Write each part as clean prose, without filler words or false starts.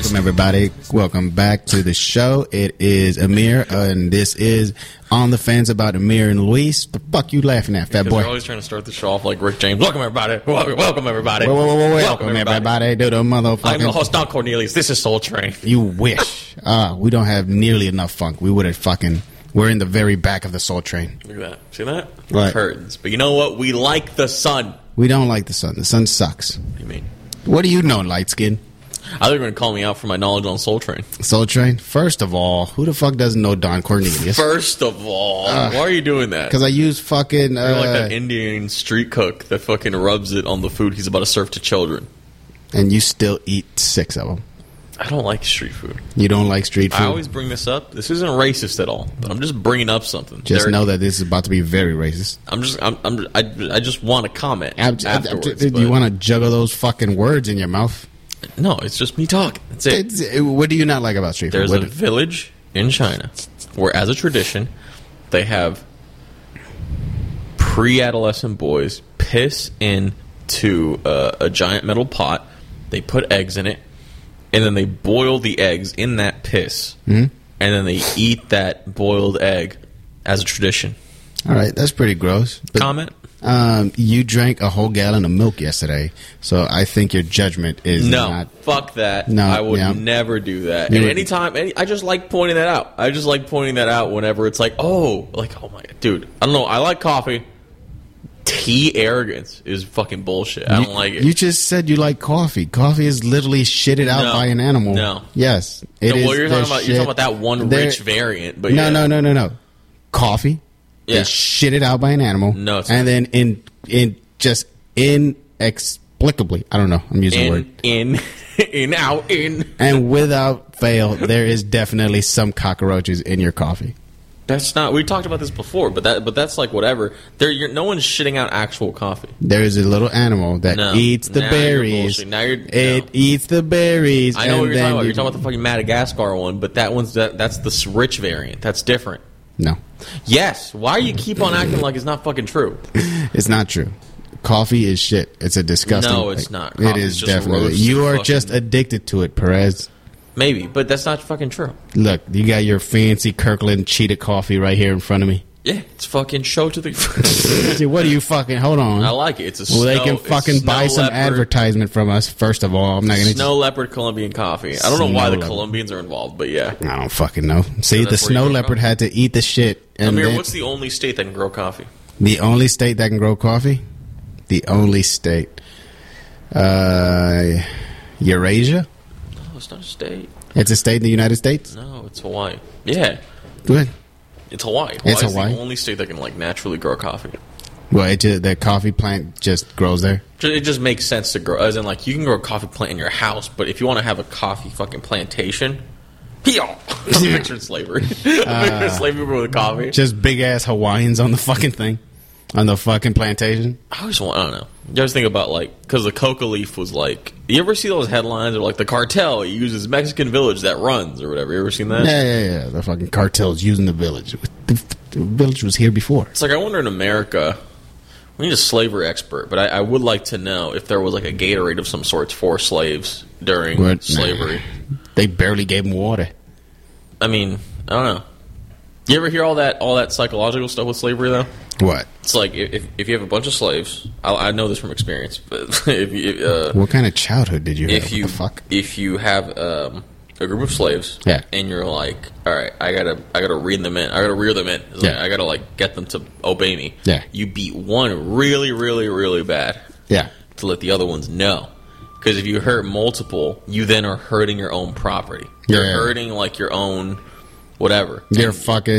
Welcome, everybody. Welcome back to the show. It is Amir, and this is On the Fence about Amir and Luis. The fuck you laughing at, fat boy? You're always trying to start the show off like Rick James. Welcome, everybody. Welcome, everybody. Welcome, everybody. Do the motherfucking... I'm the host, Don Cornelius. This is Soul Train. You wish. We don't have nearly enough funk. We would have fucking... We're in the very back of the Soul Train. Look at that. See that? What? Curtains. But you know what? We like the sun. We don't like the sun. The sun sucks. What do you mean? What do you know, light skin? I thought you were going to call me out for my knowledge on Soul Train. Soul Train? First of all, who the fuck doesn't know Don Cornelius? First of all, why are you doing that? Because I use fucking... You're like that Indian street cook that fucking rubs it on the food he's about to serve to children. And you still eat 6 of them. I don't like street food. You don't like street food? I always bring this up. This isn't racist at all, but I'm just bringing up something. Just know that this is about to be very racist. I just want to comment afterwards. Do you want to juggle those fucking words in your mouth? No, it's just me talking. That's it. What do you not like about street food? There's a village in China where, as a tradition, they have pre-adolescent boys piss into a giant metal pot. They put eggs in it, and then they boil the eggs in that piss, and then they eat that boiled egg as a tradition. All right, that's pretty gross. But, comment? You drank a whole gallon of milk yesterday, so I think your judgment is not... Fuck that. No, I would never do that. And anytime, I just like pointing that out. I just like pointing that out whenever it's like, oh my God, dude, I don't know, I like coffee. Tea arrogance is fucking bullshit. I don't like it. You just said you like coffee. Coffee is literally shitted out by an animal. No. Yes. It is. Well, you're talking about that one rich variant. But No. Coffee. Yeah. Is shitted out by an animal. No, it's and then inexplicably, I don't know, I'm using the word. In. And without fail, there is definitely some cockroaches in your coffee. That's not. We talked about this before, but that's like whatever. No one's shitting out actual coffee. There is a little animal that eats the berries. It eats the berries. I know what you're talking about. You're talking about the fucking Madagascar one, but that's the rich variant. That's different. No. Yes. Why do you keep on acting like it's not fucking true? It's not true. Coffee is shit. It's a disgusting. No, it's not. It is definitely. You are just addicted to it, Perez. Maybe, but that's not fucking true. Look, you got your fancy Kirkland cheetah coffee right here in front of me. Yeah, it's fucking show to the... What do you fucking... Hold on. I like it. It's Well, they can fucking buy some advertisement from us, first of all. I'm not going to... Snow leopard Colombian coffee. I don't know why the Colombians are involved, but yeah. I don't fucking know. See, the snow leopard had to eat the shit. Amir, what's the only state that can grow coffee? The only state that can grow coffee? The only state. Eurasia? No, it's not a state. It's a state in the United States? No, it's Hawaii. Yeah. Good. It's Hawaii. It's Hawaii. The only state that can naturally grow coffee. Well, the coffee plant just grows there? It just makes sense to grow. As in, you can grow a coffee plant in your house, but if you want to have a coffee fucking plantation... I'm picturing slavery. I'm picturing slavery with coffee. Just big-ass Hawaiians on the fucking thing. On the fucking plantation. I don't know. You always think about, because the coca leaf was you ever see those headlines of, the cartel uses Mexican village that runs or whatever? You ever seen that? Yeah. The fucking cartel's using the village. The village was here before. It's I wonder in America, we need a slavery expert, but I would like to know if there was, a Gatorade of some sorts for slaves during slavery. Nah. They barely gave them water. I mean, I don't know. You ever hear all that psychological stuff with slavery, though? What? It's if you have a bunch of slaves, I know this from experience. But what kind of childhood did you have? What the fuck? If you have a group of slaves, and you're all right, I gotta rein them in. I gotta rear them in. I gotta get them to obey me. Yeah. You beat one really, really, really bad. Yeah. To let the other ones know. Because if you hurt multiple, you then are hurting your own property. You're hurting your own. Whatever. Your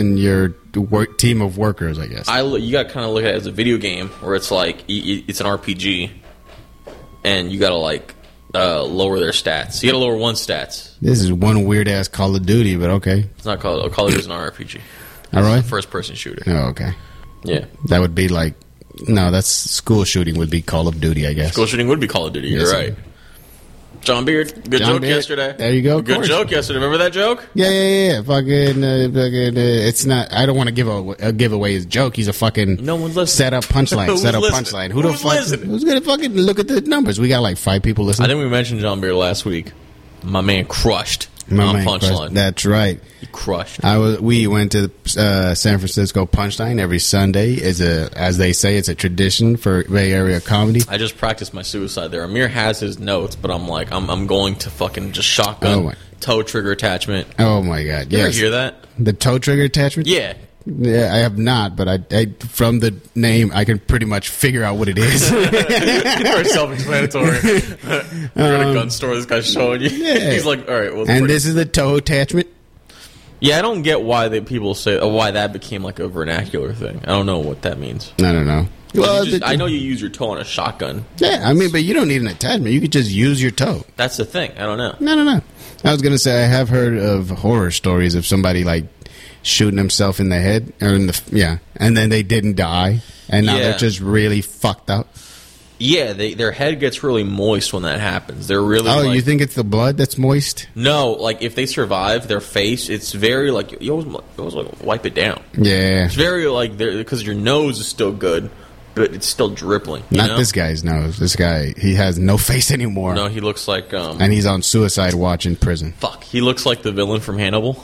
team of workers, I guess. You got to kind of look at it as a video game where it's it's an RPG, and you got to lower their stats. You got to lower one stats. This is one weird ass Call of Duty, but okay. It's not Call of Duty. It's an RPG. All right. First person shooter. Oh, okay. Yeah. That would be no, that's school shooting would be Call of Duty, I guess. School shooting would be Call of Duty. You're right. John Beard, good joke yesterday. There you go. Good joke yesterday. Remember that joke? Yeah. Fucking, it's not. I don't want to give away his joke. He's a fucking no one's listening. Set up punchline. Who the fuck? Listening? Who's gonna fucking look at the numbers? We got 5 people listening. I think we mentioned John Beard last week. My man crushed. My on man Punchline. crushed. That's right. He crushed. We went to San Francisco Punchline every Sunday. As they say, it's a tradition for Bay Area comedy. I just practiced my suicide there. Amir has his notes, but I'm like, I'm going to fucking just shotgun toe trigger attachment. Oh my god! You Yes. ever hear that? The toe trigger attachment? Yeah. Yeah, I have not, but I from the name, I can pretty much figure out what it is. Very self-explanatory. You're at a gun store. This guy's showing you. Yeah. He's like, all right. Well, And this is the toe attachment. Yeah, I don't get why people say why that became like a vernacular thing. I don't know what that means. I don't know. Well, I know you use your toe on a shotgun. Yeah, I mean, but you don't need an attachment. You could just use your toe. That's the thing. I don't know. No. I was gonna say I have heard of horror stories of somebody like shooting himself in the head or and then they didn't die, and now they're just really fucked up. Yeah, their head gets really moist when that happens. They're really. Oh, you think it's the blood that's moist? No, like if they survive, their face, it's very like you always like wipe it down. Yeah, it's very like because your nose is still good, but it's still dribbling. Not this guy's nose. This guy, he has no face anymore. No, he looks like and he's on suicide watch in prison. Fuck, he looks like the villain from Hannibal.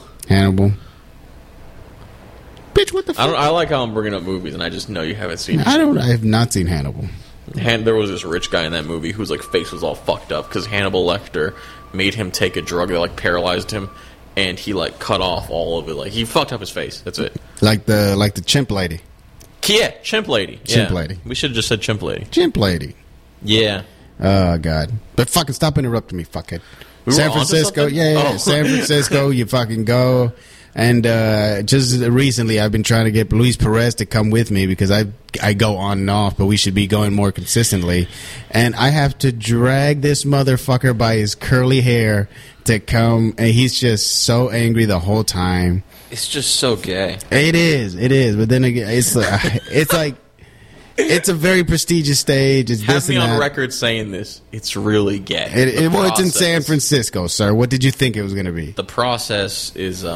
Bitch, what the fuck? I like how I'm bringing up movies, and I just know you haven't seen it. I have not seen Hannibal. There was this rich guy in that movie whose like face was all fucked up because Hannibal Lecter made him take a drug that like paralyzed him, and he like cut off all of it. Like he fucked up his face. That's it. Like the chimp lady. Yeah, chimp lady. Chimp lady. We should have just said chimp lady. Chimp lady. Yeah. Oh god. But fucking stop interrupting me, fuckhead. San Francisco. Yeah. San Francisco. You fucking go. And just recently, I've been trying to get Luis Perez to come with me because I go on and off, but we should be going more consistently. And I have to drag this motherfucker by his curly hair to come, and he's just so angry the whole time. It's just so gay. It is. But then again, it's like it's a very prestigious stage. It's Have this me and on that. record saying this. It's really gay. Well, it's in San Francisco, sir. What did you think it was going to be? The process is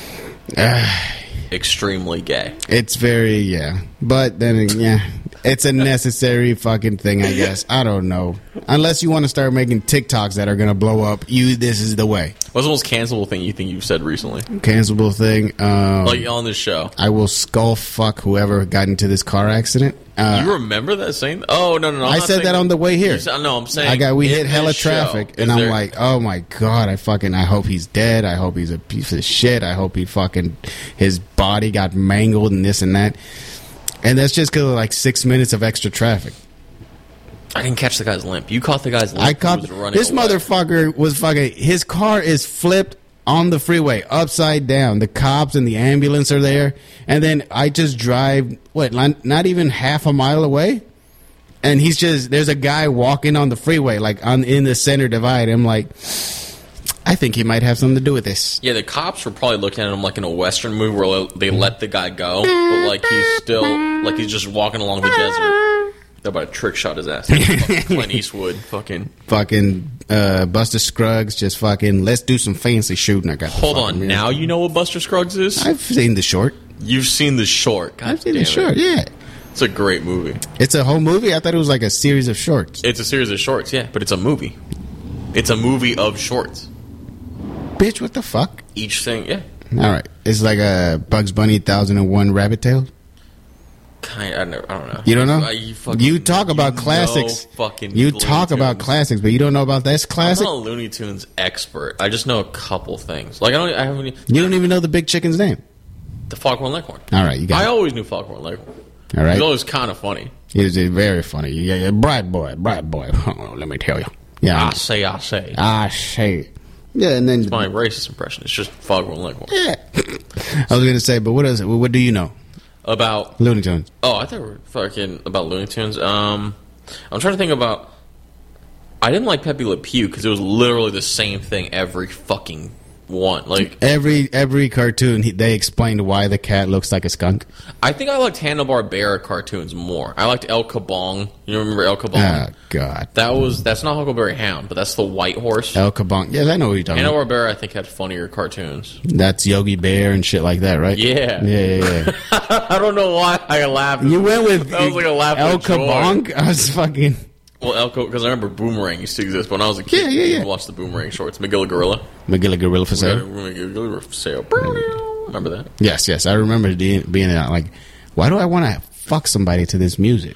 extremely gay. It's very, but then, it's a necessary fucking thing, I guess. I don't know. Unless you want to start making TikToks that are going to blow up, this is the way. What's the most cancelable thing you think you've said recently? Cancelable thing? Like on this show. I will skull fuck whoever got into this car accident. You remember that saying? Oh, no. I said that on the way here. No, I'm saying we hit hella traffic, and I'm like, oh my god, I hope he's dead. I hope he's a piece of shit. I hope his body got mangled and this and that. And that's just because of like 6 minutes of extra traffic. I didn't catch the guy's limp. You caught the guy's limp. I caught this motherfucker was fucking. His car is flipped on the freeway upside down. The cops and the ambulance are there, and then I just drive not even half a mile away, and there's a guy walking on the freeway like in the center divide. I'm like, I think he might have something to do with this. Yeah, the cops were probably looking at him like in a Western movie where they let the guy go, but like he's just walking along the desert. They're about to trick shot his ass. Clint Eastwood, fucking Buster Scruggs, just fucking. Let's do some fancy shooting. Hold on, now you know what Buster Scruggs is? I've seen The Short. You've seen The Short. I've seen The Short. Yeah, it's a great movie. It's a whole movie. I thought it was like a series of shorts. It's a series of shorts, yeah, but it's a movie. It's a movie of shorts. Bitch, what the fuck? Each thing, yeah. All right, it's like a Bugs Bunny 1001 Rabbit Tail. I don't know. You don't know? You talk about classics. You talk about classics, but you don't know about this classic? I'm not a Looney Tunes expert. I just know a couple things. Like You don't even know the big chicken's name. The Foghorn Leghorn. All right, you got it. I always knew Foghorn Leghorn. All right. He's always kind of funny. He's very funny. Yeah, bright boy. Oh, let me tell you. Yeah, I say. Yeah, and then it's my racist impression. It's just Foghorn Leghorn. Yeah. I was gonna say, but what is it? What do you know about Looney Tunes? Oh, I thought we were fucking about Looney Tunes. I'm trying to think about. I didn't like Pepe Le Pew because it was literally the same thing every fucking one. Like every cartoon, they explained why the cat looks like a skunk. I think I liked Hanna-Barbera cartoons more. I liked El Kabong. You remember El Kabong? Oh God, that's not Huckleberry Hound, but that's the white horse. El Kabong. Yeah, I know what you're talking about. Hanna-Barbera, I think, had funnier cartoons. That's Yogi Bear and shit like that, right? Yeah. I don't know why I laughed. You went with that was like a laugh. El Kabong. I was fucking. Well, Elko, because I remember Boomerang used to exist. But when I was a kid, I watched the Boomerang shorts. Magilla Gorilla. Magilla Gorilla for sale. Magilla Gorilla for sale. Remember that? Yes. I remember being like, why do I want to fuck somebody to this music?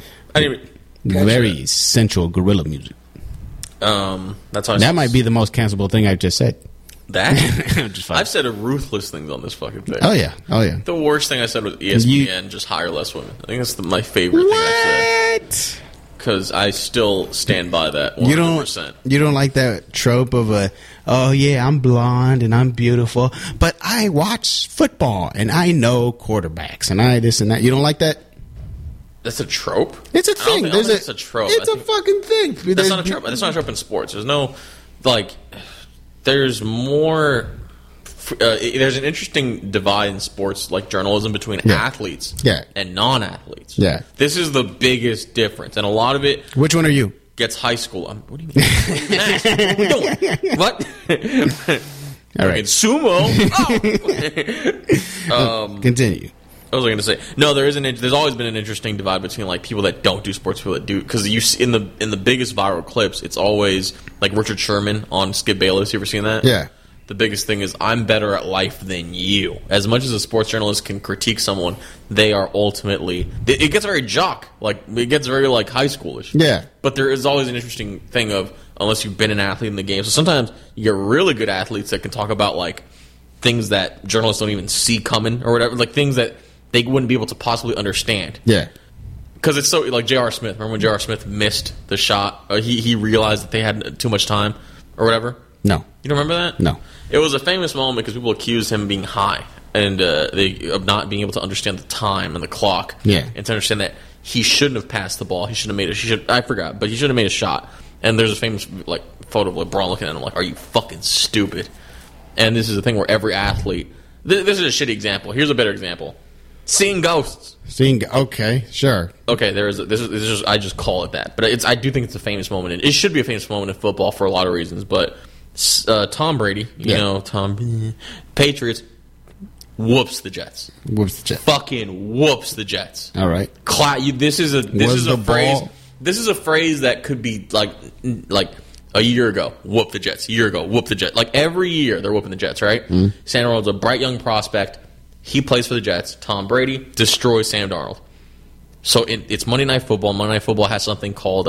Very sensual gorilla music. That's how that might be the most cancelable thing I just said. That? I've said ruthless things on this fucking thing. Oh yeah. The worst thing I said was ESPN, just hire less women. I think that's my favorite thing I've said. Because I still stand by that 100%. You don't like that trope of I'm blonde and I'm beautiful, but I watch football and I know quarterbacks and I this and that. You don't like that? That's a trope? It's a thing. It's a trope. It's a fucking thing. That's not a trope. That's not a trope in sports. There's no, there's more... there's an interesting divide in sports, like journalism, between athletes and non-athletes. Yeah, this is the biggest difference, and a lot of it. Which one are you? Gets high school. What do you mean? What are we doing? What? All right, sumo. Oh. Continue. What was I going to say? No, there's always been an interesting divide between like people that don't do sports, people that do. Because you see in the biggest viral clips, it's always like Richard Sherman on Skip Bayless. You ever seen that? Yeah. The biggest thing is, I'm better at life than you. As much as a sports journalist can critique someone, they are ultimately... It gets very jock. Like, it gets very, like, high schoolish. Yeah. But there is always an interesting thing of, unless you've been an athlete in the game. So sometimes you get really good athletes that can talk about, like, things that journalists don't even see coming or whatever. Like, things that they wouldn't be able to possibly understand. Yeah. Because it's so... Like, J.R. Smith. Remember when J.R. Smith missed the shot? He realized that they had too much time or whatever? No. You don't remember that? No. It was a famous moment because people accused him of being high and of not being able to understand the time and the clock. Yeah. And to understand that he shouldn't have passed the ball. He should have made I forgot, but he should have made a shot. And there's a famous photo of LeBron looking at him like, "Are you fucking stupid?" And this is the thing where every athlete. This is a shitty example. Here's a better example: seeing ghosts. Okay, sure. Okay, this is I just call it that, but I do think it's a famous moment, and it should be a famous moment in football for a lot of reasons, but. Tom Brady, Patriots, whoops the Jets. Fucking whoops the Jets. All right. This is a phrase. This is a phrase that could be like a year ago. Whoop the Jets. A year ago, whoop the Jets. Like every year, they're whooping the Jets, right? Mm. Sam Darnold's a bright young prospect. He plays for the Jets. Tom Brady destroys Sam Darnold. So it's Monday Night Football. Monday Night Football has something called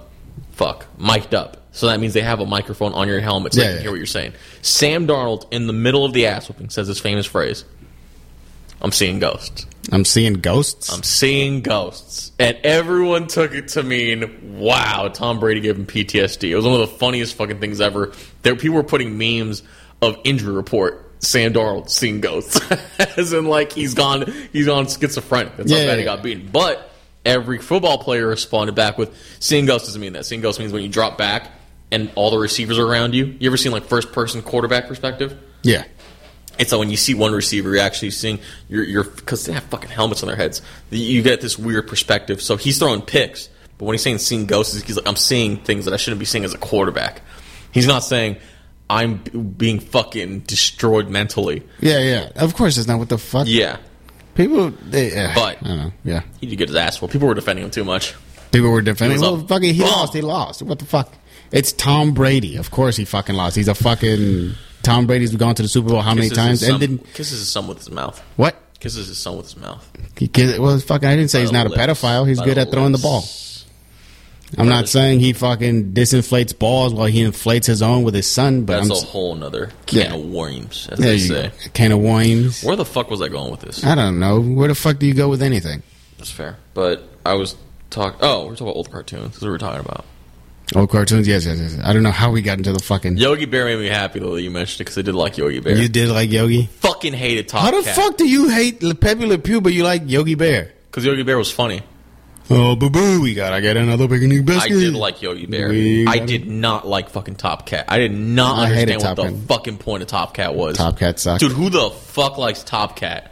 mic'd up. So that means they have a microphone on your helmet so they can hear what you're saying. Sam Darnold, in the middle of the ass whooping, says this famous phrase, "I'm seeing ghosts." I'm seeing ghosts? I'm seeing ghosts. And everyone took it to mean, wow, Tom Brady gave him PTSD. It was one of the funniest fucking things ever. People were putting memes of injury report, Sam Darnold seeing ghosts. As in, like, he's gone schizophrenic. That's how bad he got beaten. But every football player responded back with, seeing ghosts doesn't mean that. Seeing ghosts means when you drop back and all the receivers are around you. You ever seen, like, first-person quarterback perspective? Yeah. It's like when you see one receiver, you're actually seeing because they have fucking helmets on their heads. You get this weird perspective. So he's throwing picks, but when he's saying seeing ghosts, he's like, I'm seeing things that I shouldn't be seeing as a quarterback. He's not saying I'm being fucking destroyed mentally. Yeah. Of course, it's not what the fuck. Yeah. People, but I don't know. Yeah. He did get his ass. Well, people were defending him too much. People were defending him. Well, he lost. He lost. What the fuck? It's Tom Brady. Of course he fucking lost. He's a fucking... Tom Brady's gone to the Super Bowl how many times? Kisses his son with his mouth. What? Kisses his son with his mouth. I didn't say he's not a pedophile. He's good at throwing the ball. I'm not saying he fucking disinflates balls while he inflates his own with his son. But that's a whole nother can of worms, as they say. Can of worms. Where the fuck was I going with this? I don't know. Where the fuck do you go with anything? That's fair. But I was talking... Oh, we're talking about old cartoons. That's what we're talking about. Old cartoons, yes. I don't know how we got into the fucking... Yogi Bear made me happy, though, that you mentioned it, because I did like Yogi Bear. You did like Yogi? Fucking hated Top Cat. How the fuck do you hate Pepe Le Pew, but you like Yogi Bear? Because Yogi Bear was funny. Oh, boo-boo, I get another picnic biscuit. I did like Yogi Bear. I did not like fucking Top Cat. I did not understand what the fucking point of Top Cat was. Top Cat sucked. Dude, who the fuck likes Top Cat?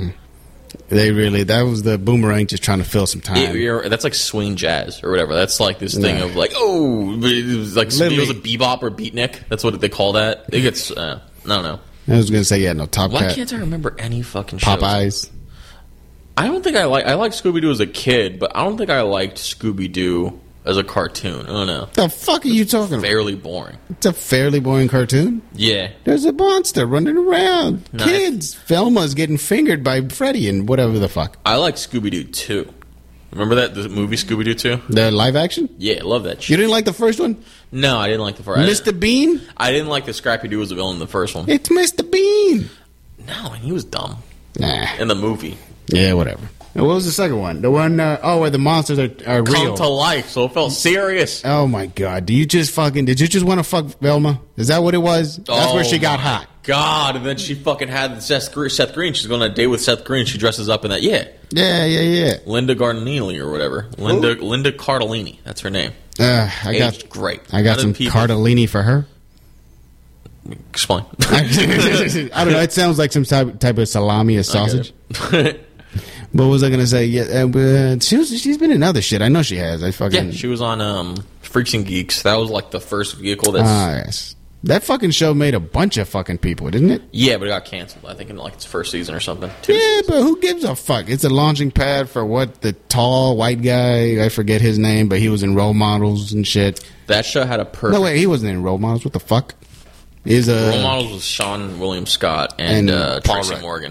That was the Boomerang just trying to fill some time. That's like swing jazz or whatever. That's like this thing of like, it was like it was a bebop or beatnik. That's what they call that. It gets, I don't know. I was going to say, Top Cat. Why can't I remember any fucking shows? Popeyes. I don't think I liked Scooby-Doo as a kid, but I don't think I liked Scooby-Doo as a cartoon. I don't know. The fuck are you talking about? Fairly boring. It's a fairly boring cartoon. Yeah. There's a monster running around. Nice. Kids. Velma's getting fingered by Freddy and whatever the fuck. I like Scooby-Doo 2. Remember that? The movie Scooby-Doo 2? The live action? Yeah, love that shit. You didn't like the first one? No, I didn't like the first. Mr. Bean? I didn't like the Scrappy-Doo as a villain in the first one. It's Mr. Bean. No, and he was dumb. Nah. In the movie. Yeah, whatever. And what was the second one? The one, where the monsters are real. Come to life, so it felt serious. Oh my god. Did you just want to fuck Velma? Is that what it was? That's where she got hot. God, and then she fucking had Seth Green. She's going on a date with Seth Green. She dresses up in that. Yeah. Linda Cardellini or whatever. Linda Cardellini. That's her name. Aged great. I got some Cardellini for her. Explain. I don't know. It sounds like some type of salami or sausage. What was I going to say? Yeah, she's been in other shit. I know she has. Yeah, she was on Freaks and Geeks. That was like the first vehicle that's... yes. That fucking show made a bunch of fucking people, didn't it? Yeah, but it got canceled. I think in like its first season or something. Yeah, but who gives a fuck? It's a launching pad for what? The tall white guy, I forget his name, but he was in Role Models and shit. That show had a perfect... No, wait, he wasn't in Role Models. What the fuck? Role Models was Sean William Scott and Tracy Morgan.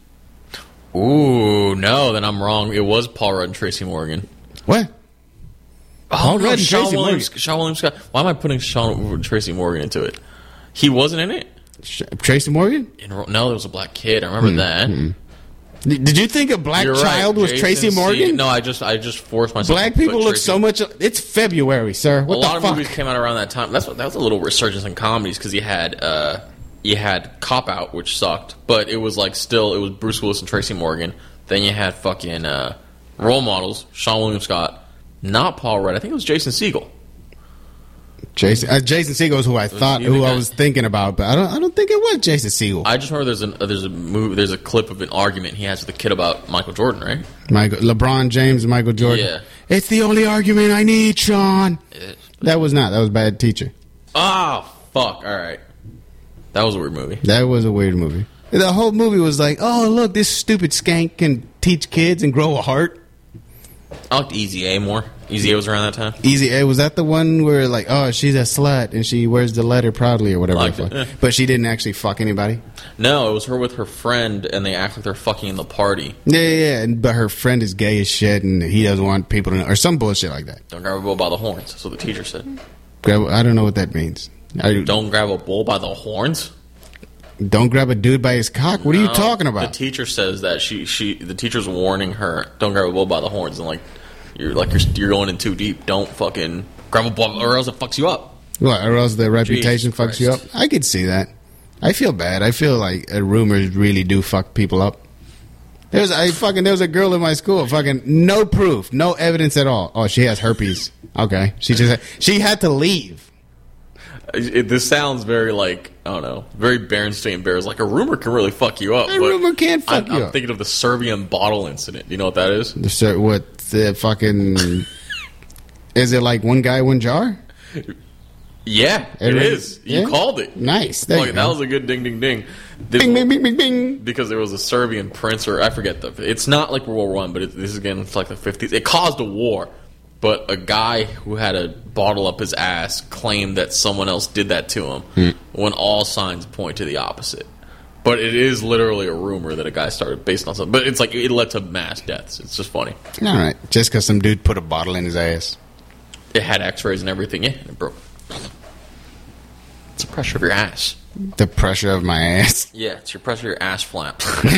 Ooh, no, then I'm wrong. It was Paul Rudd and Tracy Morgan. What? Paul Rudd and Tracy Morgan. Sean William Scott. Why am I putting Tracy Morgan into it? He wasn't in it? Tracy Morgan? No, there was a black kid. I remember that. Did you think a black child was Tracy Morgan? No, I just forced myself. Black people look so much... It's February, sir. What the fuck? A lot of movies came out around that time. That was a little resurgence in comedies because you had Cop Out, which sucked, but it was like still, it was Bruce Willis and Tracy Morgan. Then you had fucking Role Models, Sean William Scott, not Paul Rudd. I think it was Jason Segel. Jason Segel is who I was thinking about, but I don't think it was Jason Segel. I just remember there's a clip of an argument he has with the kid about Michael Jordan, right? LeBron James and Michael Jordan. Yeah. It's the only argument I need, Sean. That was Bad Teacher. Oh, fuck. All right. That was a weird movie. That was a weird movie. The whole movie was like, oh, look, this stupid skank can teach kids and grow a heart. I liked Easy A more. Easy A was around that time. Easy A, was that the one where, like, oh, she's a slut and she wears the letter proudly or whatever. Yeah. But she didn't actually fuck anybody? No, it was her with her friend and they act like they're fucking in the party. Yeah. But her friend is gay as shit and he doesn't want people to know, or some bullshit like that. Don't grab a bull by the horns. That's what the teacher said. I don't know what that means. Don't grab a bull by the horns? Don't grab a dude by his cock? What are you talking about? The teacher says that the teacher's warning her, don't grab a bull by the horns, and you're going in too deep. Don't fucking grab a bull, or else it fucks you up. What? Or else the reputation fucks you up? I could see that. I feel bad. I feel like rumors really do fuck people up. There was a girl in my school, fucking no proof, no evidence at all. Oh, she has herpes. Okay, she had to leave. This sounds very like, I don't know, very Berenstain Bears. Like a rumor can really fuck you up. A rumor can't fuck you up. I'm thinking of the Serbian bottle incident. You know what that is? The fucking... Is it like one guy, one jar? Yeah, it is. You called it. Nice. That was a good ding, ding, ding. Bing, bing, bing, bing, bing. Because there was a Serbian prince, or I forget it's not like World War I, but this is again, it's like the 50s. It caused a war. But a guy who had a bottle up his ass claimed that someone else did that to him when all signs point to the opposite. But it is literally a rumor that a guy started based on something. But it's like it led to mass deaths. It's just funny. All right. Just because some dude put a bottle in his ass. It had x-rays and everything. Yeah, and it broke. It's the pressure of your ass. The pressure of my ass? Yeah, it's your pressure of your ass flap.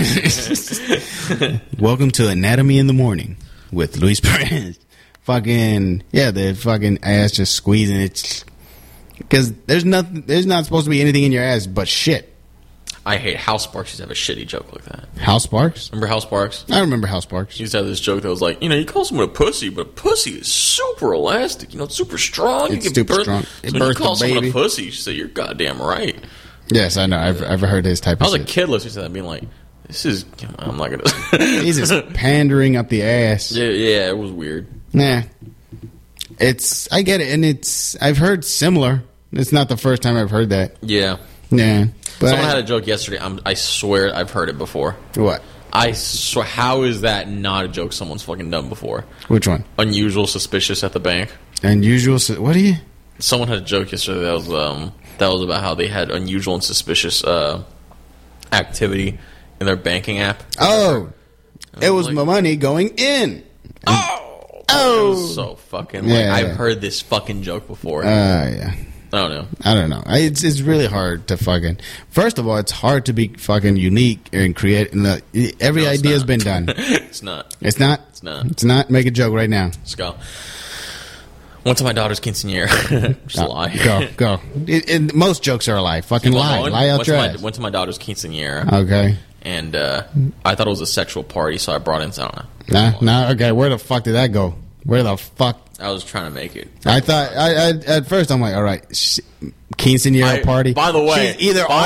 Welcome to Anatomy in the Morning with Luis Perez. Fucking, yeah, the fucking ass just squeezing it. Because there's not supposed to be anything in your ass but shit. I hate Hal Sparks used to have a shitty joke like that. Hal Sparks? Remember Hal Sparks? I remember Hal Sparks. He used to have this joke that was like, you call someone a pussy, but a pussy is super elastic. It's super strong. It's super strong. So when you call someone a pussy, you say, you're goddamn right. Yes, I know. I've heard this type of shit. I was a kid listening to that being like, this is... I'm not going to... He's just pandering up the ass. Yeah, it was weird. Nah. I get it, and I've heard similar. It's not the first time I've heard that. Yeah. Yeah. But someone had a joke yesterday. I swear I've heard it before. What? I swear, how is that not a joke someone's fucking done before? Which one? Unusual, suspicious at the bank. Unusual. What do you? Someone had a joke yesterday that was about how they had unusual and suspicious activity in their banking app. Oh, it was my money going in. Oh, oh, it was so fucking. I've heard this fucking joke before. Yeah. I don't know. It's really hard to fucking. First of all, it's hard to be fucking unique and create. Every idea has been done. It's not. It's not. It's not. It's not. Make a joke right now. Let's go. Went to my daughter's quinceañera. Just a lie. Go. Most jokes are a lie. Fucking lie. Lie out your ass. Went to my daughter's quinceañera. Okay. And I thought it was a sexual party, so I brought in sauna. Nah. Okay. Where the fuck did that go? Where the fuck? I was trying to make it. I thought at first I'm like, all right, quinceañera party. By the way,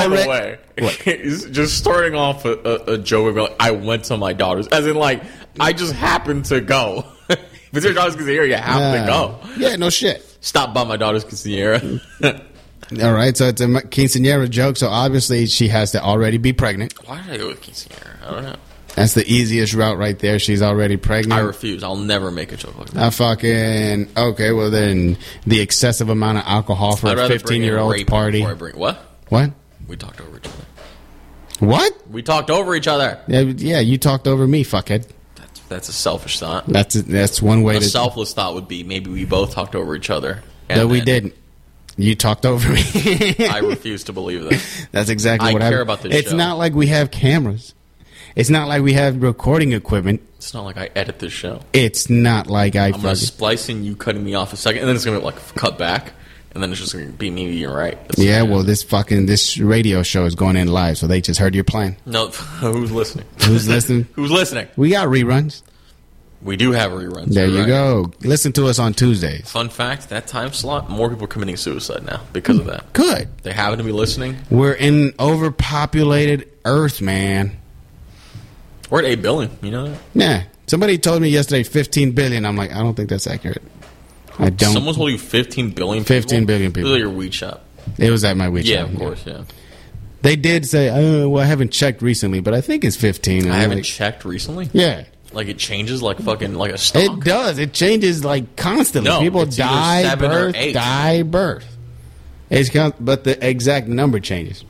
she's just starting off a joke about I went to my daughter's, as in like I just happened to go. If it's your daughter's quinceañera, you have to go. Yeah, no shit. Stop by my daughter's quinceañera. All right, so it's a quinceañera joke. So obviously she has to already be pregnant. Why did I go with quinceañera? I don't know. That's the easiest route right there. She's already pregnant. I refuse. I'll never make a joke like that. Okay, well then the excessive amount of alcohol for a 15-year-old's party. What? What? We talked over each other. What? We talked over each other. Yeah, you talked over me, fuckhead. That's a selfish thought. That's one way. A selfless thought would be maybe we both talked over each other. No, we didn't. You talked over me. I refuse to believe that. That's exactly what I happened. care about this It's show. not like we have cameras. It's not like we have recording equipment. It's not like I edit this show. It's not like I'm going to splice in you cutting me off a second, and then it's going to like cut back, and then it's just going to be me being right. Well, this radio show is going in live, so they just heard your plan. No, who's listening? Who's listening? Who's listening? We got reruns. We do have reruns. There you go. Listen to us on Tuesdays. Fun fact, that time slot, more people are committing suicide now because of that. Good. They happen to be listening. We're in overpopulated Earth, man. We're at 8 billion, you know that? Yeah. Somebody told me yesterday 15 billion. I'm like, I don't think that's accurate. I don't. Someone told you 15 billion people? 15 billion people. It was at your weed shop. It was at my weed shop. Yeah, of course, yeah. They did say, I haven't checked recently, but I think it's 15. I haven't checked recently? Yeah. Like it changes like fucking like a stock? It does. It changes like constantly. No, people it's die, birth, die, birth. But the exact number changes.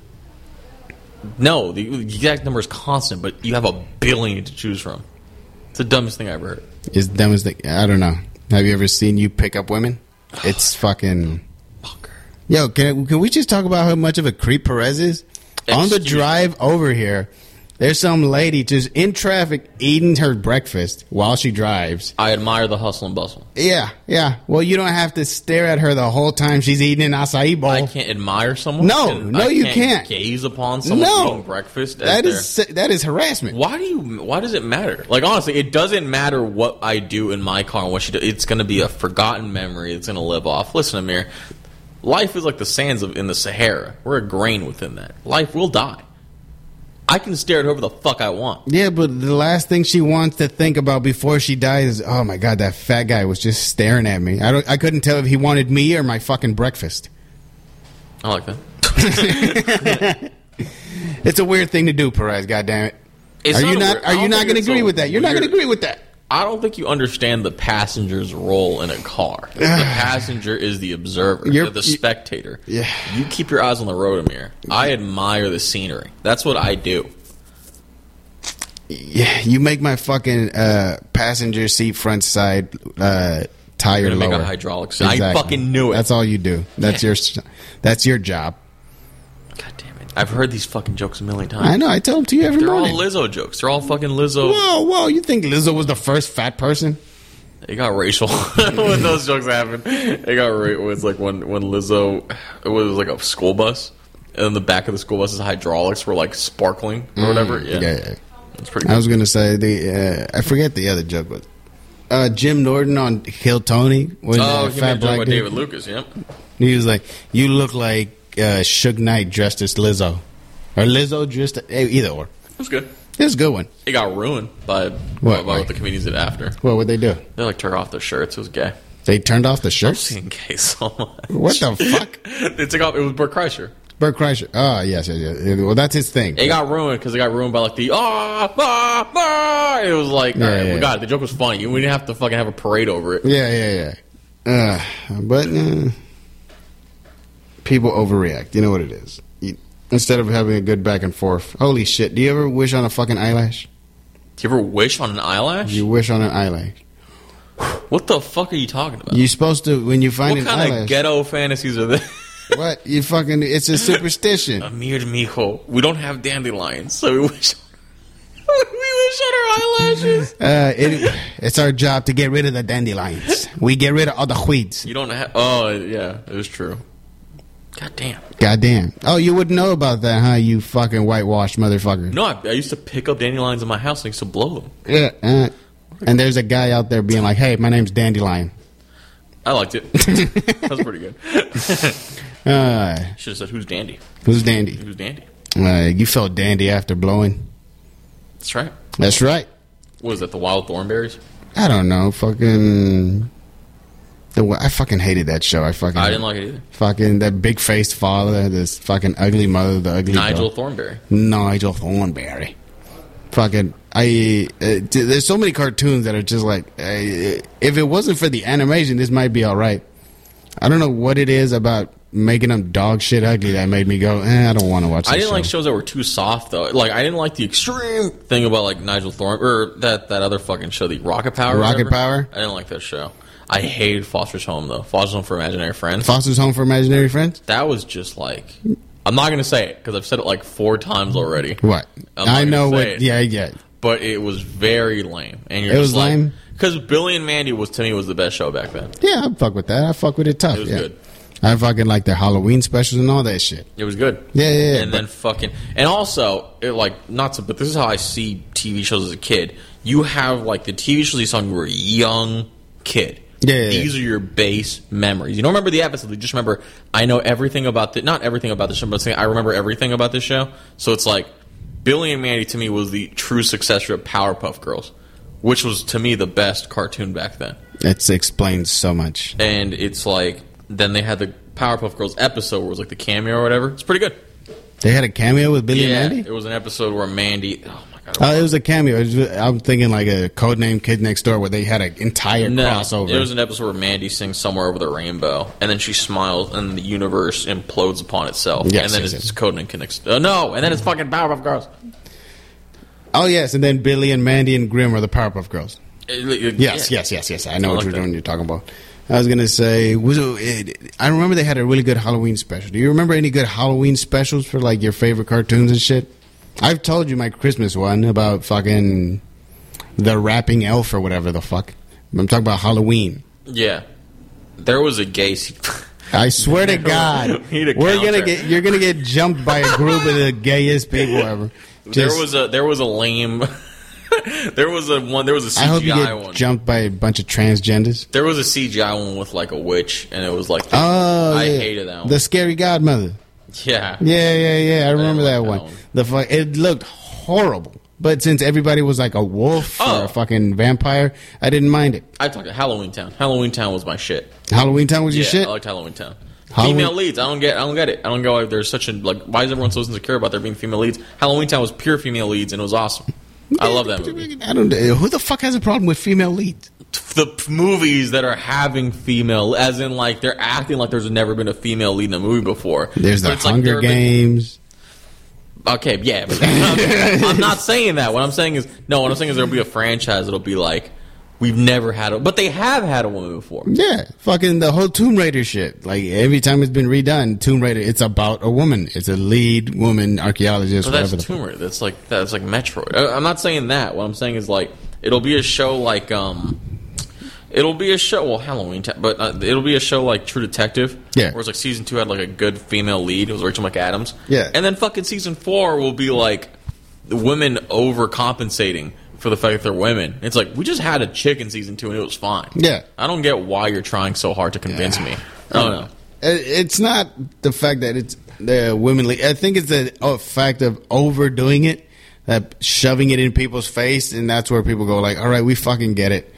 No, the exact number is constant, but you have a billion to choose from. It's the dumbest thing I've ever heard. It's the dumbest thing. I don't know. Have you ever seen you pick up women? It's fucking... Fucker. Yo, can we just talk about how much of a creep Perez is? On the drive over here, there's some lady just in traffic eating her breakfast while she drives. I admire the hustle and bustle. Yeah. Well, you don't have to stare at her the whole time she's eating an acai bowl. I can't admire someone? No, you can't. Gaze upon someone eating breakfast? That is harassment. Why does it matter? Like, honestly, it doesn't matter what I do in my car and what she does. It's going to be a forgotten memory. It's going to live off. Listen, Amir, life is like the sands in the Sahara. We're a grain within that. Life will die. I can stare at whoever the fuck I want. Yeah, but the last thing she wants to think about before she dies is, oh my god, that fat guy was just staring at me. I couldn't tell if he wanted me or my fucking breakfast. I like that. It's a weird thing to do, Perez. Goddammit. Are you not going to agree with that? You're not going to agree with that. I don't think you understand the passenger's role in a car. The passenger is the observer. You're the spectator. Yeah. You keep your eyes on the road, Amir. I admire the scenery. That's what I do. Yeah, you make my fucking passenger seat front side tire lower. Make a hydraulic seat. Exactly. I fucking knew it. That's all you do. That's your job. God damn it. I've heard these fucking jokes a million times. I know. I tell them to you every morning. They're all Lizzo jokes. They're all fucking Lizzo. Whoa. You think Lizzo was the first fat person? It got racial when those jokes happened. It got racial. It was like when Lizzo, it was like a school bus, and the back of the school bus's hydraulics were like sparkling or whatever. Yeah. It's pretty good. I was going to say, I forget the other joke, but Jim Norton on Kill Tony. He made a joke about David Lucas, yep. He was like, you look like Suge Knight dressed as Lizzo. Or Lizzo dressed... Either or. It was good. It was a good one. It got ruined by what the comedians did after. What would they do? They like turned off their shirts. It was gay. They turned off the shirts? I'm seeing gay so much. What the fuck? They took off... It was Bert Kreischer. Bert Kreischer. Oh, yes. Well, that's his thing. It got ruined because it got ruined by like the It was like, all right, we got it. The joke was funny. We didn't have to fucking have a parade over it. Yeah. But people overreact. You know what it is. Instead of having a good back and forth. Holy shit. Do you ever wish on a fucking eyelash? Do you ever wish on an eyelash? You wish on an eyelash. What the fuck are you talking about? You're supposed to, when you find an eyelash. What kind of ghetto fantasies are there? What? You fucking, it's a superstition. Amir mijo. We don't have dandelions, so we wish on our eyelashes. It's our job to get rid of the dandelions. We get rid of all the weeds. You don't have, oh, yeah, it was true. Goddamn. Oh, you wouldn't know about that, huh, you fucking whitewashed motherfucker. No, I used to pick up dandelions in my house and I used to blow them. Yeah, and there's a guy out there being like, hey, my name's Dandelion. I liked it. That was pretty good. Should have said, who's Dandy? Who's Dandy? Who's Dandy? You felt dandy after blowing. That's right. That's right. What was that, the wild thornberries? I don't know. I fucking hated that show. I didn't like it either. Fucking that big-faced father, this fucking ugly mother, the ugly Nigel dog. Thornberry. Nigel Thornberry. Fucking, there's so many cartoons that are just like, if it wasn't for the animation, this might be all right. I don't know what it is about making them dog shit ugly that made me go, I don't want to watch this I didn't show. like shows that were too soft, though. Like, I didn't like the extreme thing about, like, Nigel Thornberry, or that other fucking show, the Rocket Power. Rocket Power? I didn't like that show. I hated Foster's Home, though. Foster's Home for Imaginary Friends. Foster's Home for Imaginary Friends? That was just like... I'm not going to say it, because I've said it like 4 times already. What? I know what... Yeah. But it was very lame. And it was lame? Because Billy and Mandy to me was the best show back then. Yeah, I fuck with that. I fuck with it tough. It was good. I fucking like their Halloween specials and all that shit. It was good. Yeah. And then fucking... And also, but this is how I see TV shows as a kid. You have, like, the TV shows you saw when you were a young kid. Yeah. These are your base memories. You don't remember the episode. You just remember, I know everything about not everything about the show, but I remember everything about this show. So it's like, Billy and Mandy to me was the true successor of Powerpuff Girls, which was to me the best cartoon back then. It explains so much. And it's like, then they had the Powerpuff Girls episode where it was like the cameo or whatever. It's pretty good. They had a cameo with Billy and Mandy? It was an episode where Mandy... Oh, my God. It was a cameo. I'm thinking like a Codename Kid Next Door where they had an entire crossover. It was an episode where Mandy sings Somewhere Over the Rainbow, and then she smiles, and the universe implodes upon itself. Yes, and then it's Codename Kid Next Door. No, and then it's fucking Powerpuff Girls. Oh, yes, and then Billy and Mandy and Grimm are the Powerpuff Girls. Yes. I know what you're talking about. I was going to say, I remember they had a really good Halloween special. Do you remember any good Halloween specials for, like, your favorite cartoons and shit? I've told you my Christmas one about fucking the rapping elf or whatever the fuck. I'm talking about Halloween. Yeah. There was a gay... I swear to God, you're gonna get jumped by a group of the gayest people ever. There was a lame... There was a CGI I hope you get one. Jumped by a bunch of transgenders. There was a CGI one with like a witch, and it was like I hated that one. The Scary Godmother. Yeah. I remember that one. It looked horrible, but since everybody was like a wolf or a fucking vampire, I didn't mind it. I talked to Halloween Town. Halloween Town was my shit. Halloween Town was your shit? I liked Halloween Town. Female leads. I don't get it. I don't go. There's such a why is everyone so insecure about there being female leads? Halloween Town was pure female leads, and it was awesome. I love that movie. Who the fuck has a problem with female leads? The movies that are having female, as in like they're acting like there's never been a female lead in a movie before. There's the Hunger Games. Okay, yeah, but I'm not saying that. What I'm saying is there'll be a franchise that'll be like, we've never had but they have had a woman before. Yeah, fucking the whole Tomb Raider shit. Like every time it's been redone, Tomb Raider, it's about a woman. It's a lead woman archaeologist. But that's Tomb Raider. That's like Metroid. I'm not saying that. What I'm saying is like it'll be a show like it'll be a show. Well, Halloween, but it'll be a show like True Detective. Yeah, where it's like season 2 had like a good female lead. It was Rachel McAdams. Yeah, and then fucking season 4 will be like the women overcompensating for the fact that they're women. It's like, we just had a chick in season 2 and it was fine. Yeah. I don't get why you're trying so hard to convince me. I don't know. It's not the fact that it's the womenly. I think it's the fact of overdoing it, shoving it in people's face, and that's where people go like, all right, we fucking get it.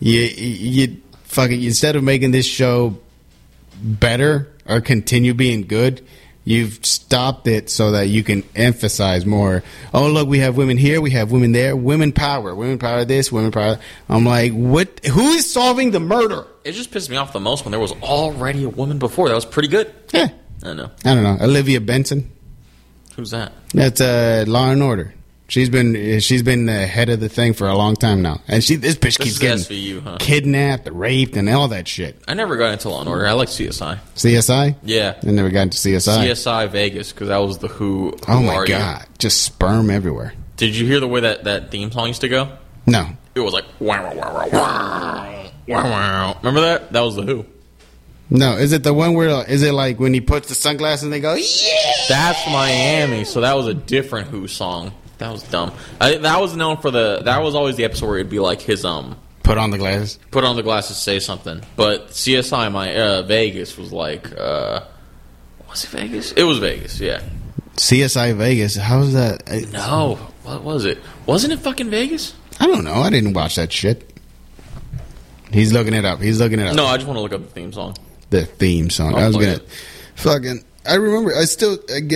You fucking, instead of making this show better or continue being good, You've stopped it so that you can emphasize more. Oh, look, we have women here, we have women there. Women power this, women power. I'm like, what? Who is solving the murder? It just pissed me off the most when there was already a woman before. That was pretty good. Yeah. I know. Olivia Benson. Who's that? That's Law and Order. She's been the head of the thing for a long time now, and this bitch keeps getting SVU, huh? kidnapped, raped, and all that shit. I never got into Law and Order. I like CSI. CSI? Yeah, I never got into CSI. CSI Vegas, because that was the Who. Oh my god, just sperm everywhere. Did you hear the way that theme song used to go? No, it was like wow wow wow wow wow wow. Remember that? That was the Who. No, is it the one where is it like when he puts the sunglasses and they go yeah? That's Miami. So that was a different Who song. That was dumb. That was known for that was always the episode where it'd be like his put on the glasses. Put on the glasses, say something. But CSI Vegas was like was it Vegas? It was Vegas, yeah. CSI Vegas. How's that? No, what was it? Wasn't it fucking Vegas? I don't know. I didn't watch that shit. He's looking it up. No, I just want to look up the theme song. The theme song. I was gonna fucking. I remember. I used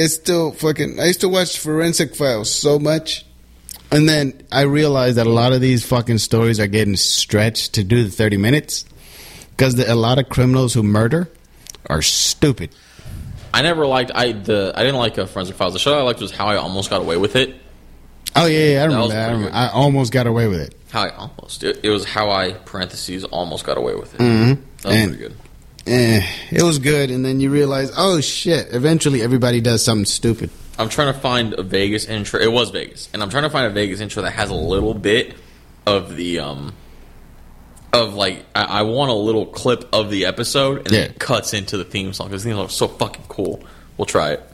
to watch Forensic Files so much, and then I realized that a lot of these fucking stories are getting stretched to do the 30 minutes because a lot of criminals who murder are stupid. I never liked. I didn't like Forensic Files. The show I liked was How I Almost Got Away with It. Oh yeah, I remember that. I almost got away with it. How I almost. It was How I almost got away with it. Mm-hmm. That was pretty good. It was good, and then you realize, oh shit! Eventually, everybody does something stupid. I'm trying to find a Vegas intro. It was Vegas, and I'm trying to find a Vegas intro that has a little bit of the of like I want a little clip of the episode, and then it cuts into the theme song because the theme song is so fucking cool. We'll try it.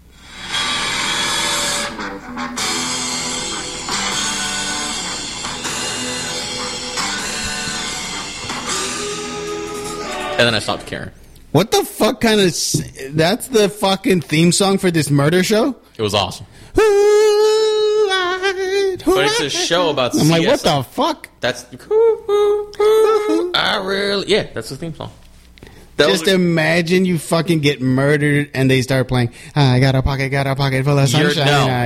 And then I stopped caring. What the fuck kind of... That's the fucking theme song for this murder show? It was awesome. But it's a show about CSI. I'm like, what the fuck? That's... Yeah, that's the theme song. Just imagine you fucking get murdered and they start playing, I got a pocket full of sunshine.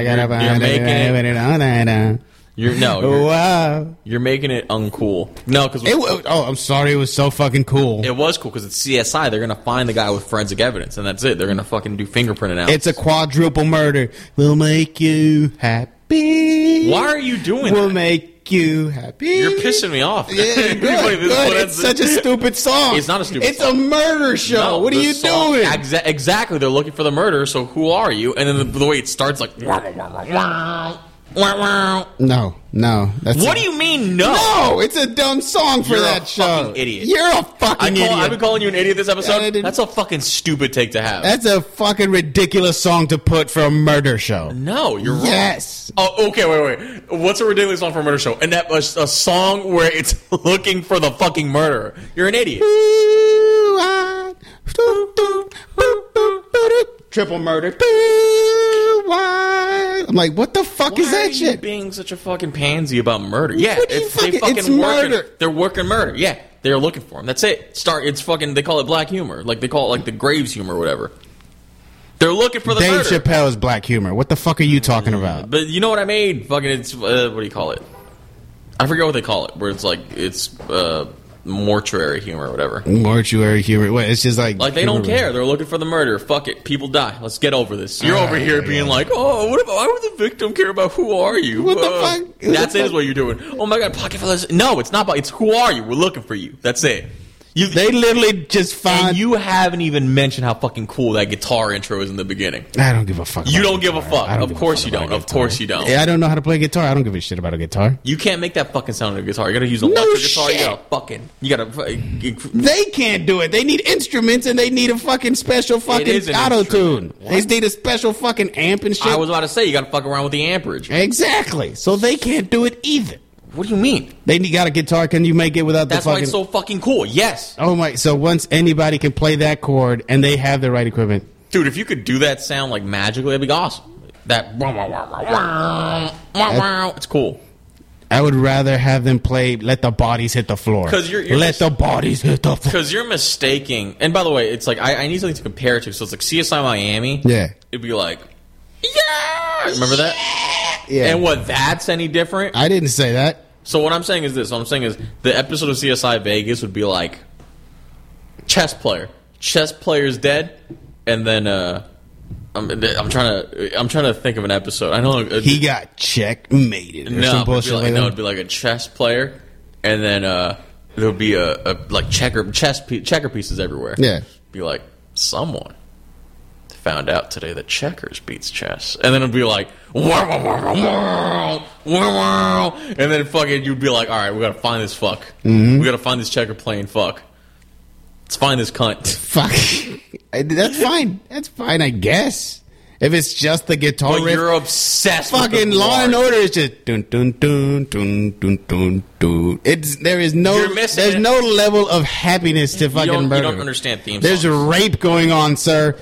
You're making it uncool. No, because I'm sorry, it was so fucking cool. It was cool because it's CSI. They're gonna find the guy with forensic evidence, and that's it. They're gonna fucking do fingerprint analysis. It's a quadruple murder. We'll make you happy. Why are you doing that? We'll make you happy. You're pissing me off. Yeah, good. It's such a stupid song. It's not a stupid song. It's a murder show. No, what are you doing? Exactly. They're looking for the murderer, so who are you? And then the way it starts, like... No. What do you mean, no? No, it's a dumb song for that show. You're a fucking idiot. You're a fucking idiot. I've been calling you an idiot this episode. That's a fucking stupid take to have. That's a fucking ridiculous song to put for a murder show. No, you're wrong. Yes. Oh, okay, wait. What's a ridiculous song for a murder show? And that was a song where it's looking for the fucking murderer. You're an idiot. Triple murder. I'm like, what the fuck is that shit? Why are you being such a fucking pansy about murder? Yeah, it's murder. They're working murder. Yeah, they're looking for him. That's it. It's fucking. They call it black humor. Like they call it like the Graves humor or whatever. They're looking for the Dave murder. Chappelle's black humor. What the fuck are you talking about? But you know what I made? Fucking. It's what do you call it? I forget what they call it. Where it's like it's mortuary humor or whatever. Mortuary humor. What? It's just like they don't care. They're looking for the murder. Fuck it. People die. Let's get over this. You're over here being like, oh, why would the victim care about who are you? What the fuck? That's it. Is what you're doing. Oh my god, pocket full of... No, it's not about... It's who are you? We're looking for you. That's it. They literally just found... And you haven't even mentioned how fucking cool that guitar intro is in the beginning. I don't give a fuck. You don't give a fuck. Of course you don't. Of course you don't. Yeah, I don't know how to play guitar. I don't give a shit about a guitar. You can't make that fucking sound on a guitar. You gotta use an electric guitar. You gotta They can't do it. They need instruments and they need a fucking special fucking auto-tune. They need a special fucking amp and shit. I was about to say, you gotta fuck around with the amperage. Exactly. So they can't do it either. What do you mean? They got a guitar. Can you make it without the fucking... That's why it's so fucking cool. Yes. Oh my... So once anybody can play that chord and they have the right equipment... Dude, if you could do that sound like magically, that'd be awesome. That... It's cool. I would rather have them play "Let the Bodies Hit the Floor." Because Let the bodies hit the floor. Because you're mistaking. And by the way, it's like I need something to compare it to. So it's like CSI Miami. Yeah. It'd be like, yeah. Remember that? Yeah. And what? That's any different? I didn't say that. So what I'm saying is this. What I'm saying is the episode of CSI Vegas would be like chess player. Chess player's dead, and then I'm trying to think of an episode. I know He got checkmated. It'd be like a chess player, and then there'll be a like checker pieces everywhere. Yeah, be like someone found out today that checkers beats chess, and then it'd be like, and then fucking you'd be like, all right, we gotta find this fuck. Mm-hmm. We gotta find this checker playing fuck. Let's find this cunt. Fuck. That's fine. That's fine, I guess. If it's just the guitar riff. You're obsessed fucking with the Law and Order is just dun dun dun dun dun dun dun. There's no level of happiness to fucking murder. You don't understand theme songs. There's rape going on, sir.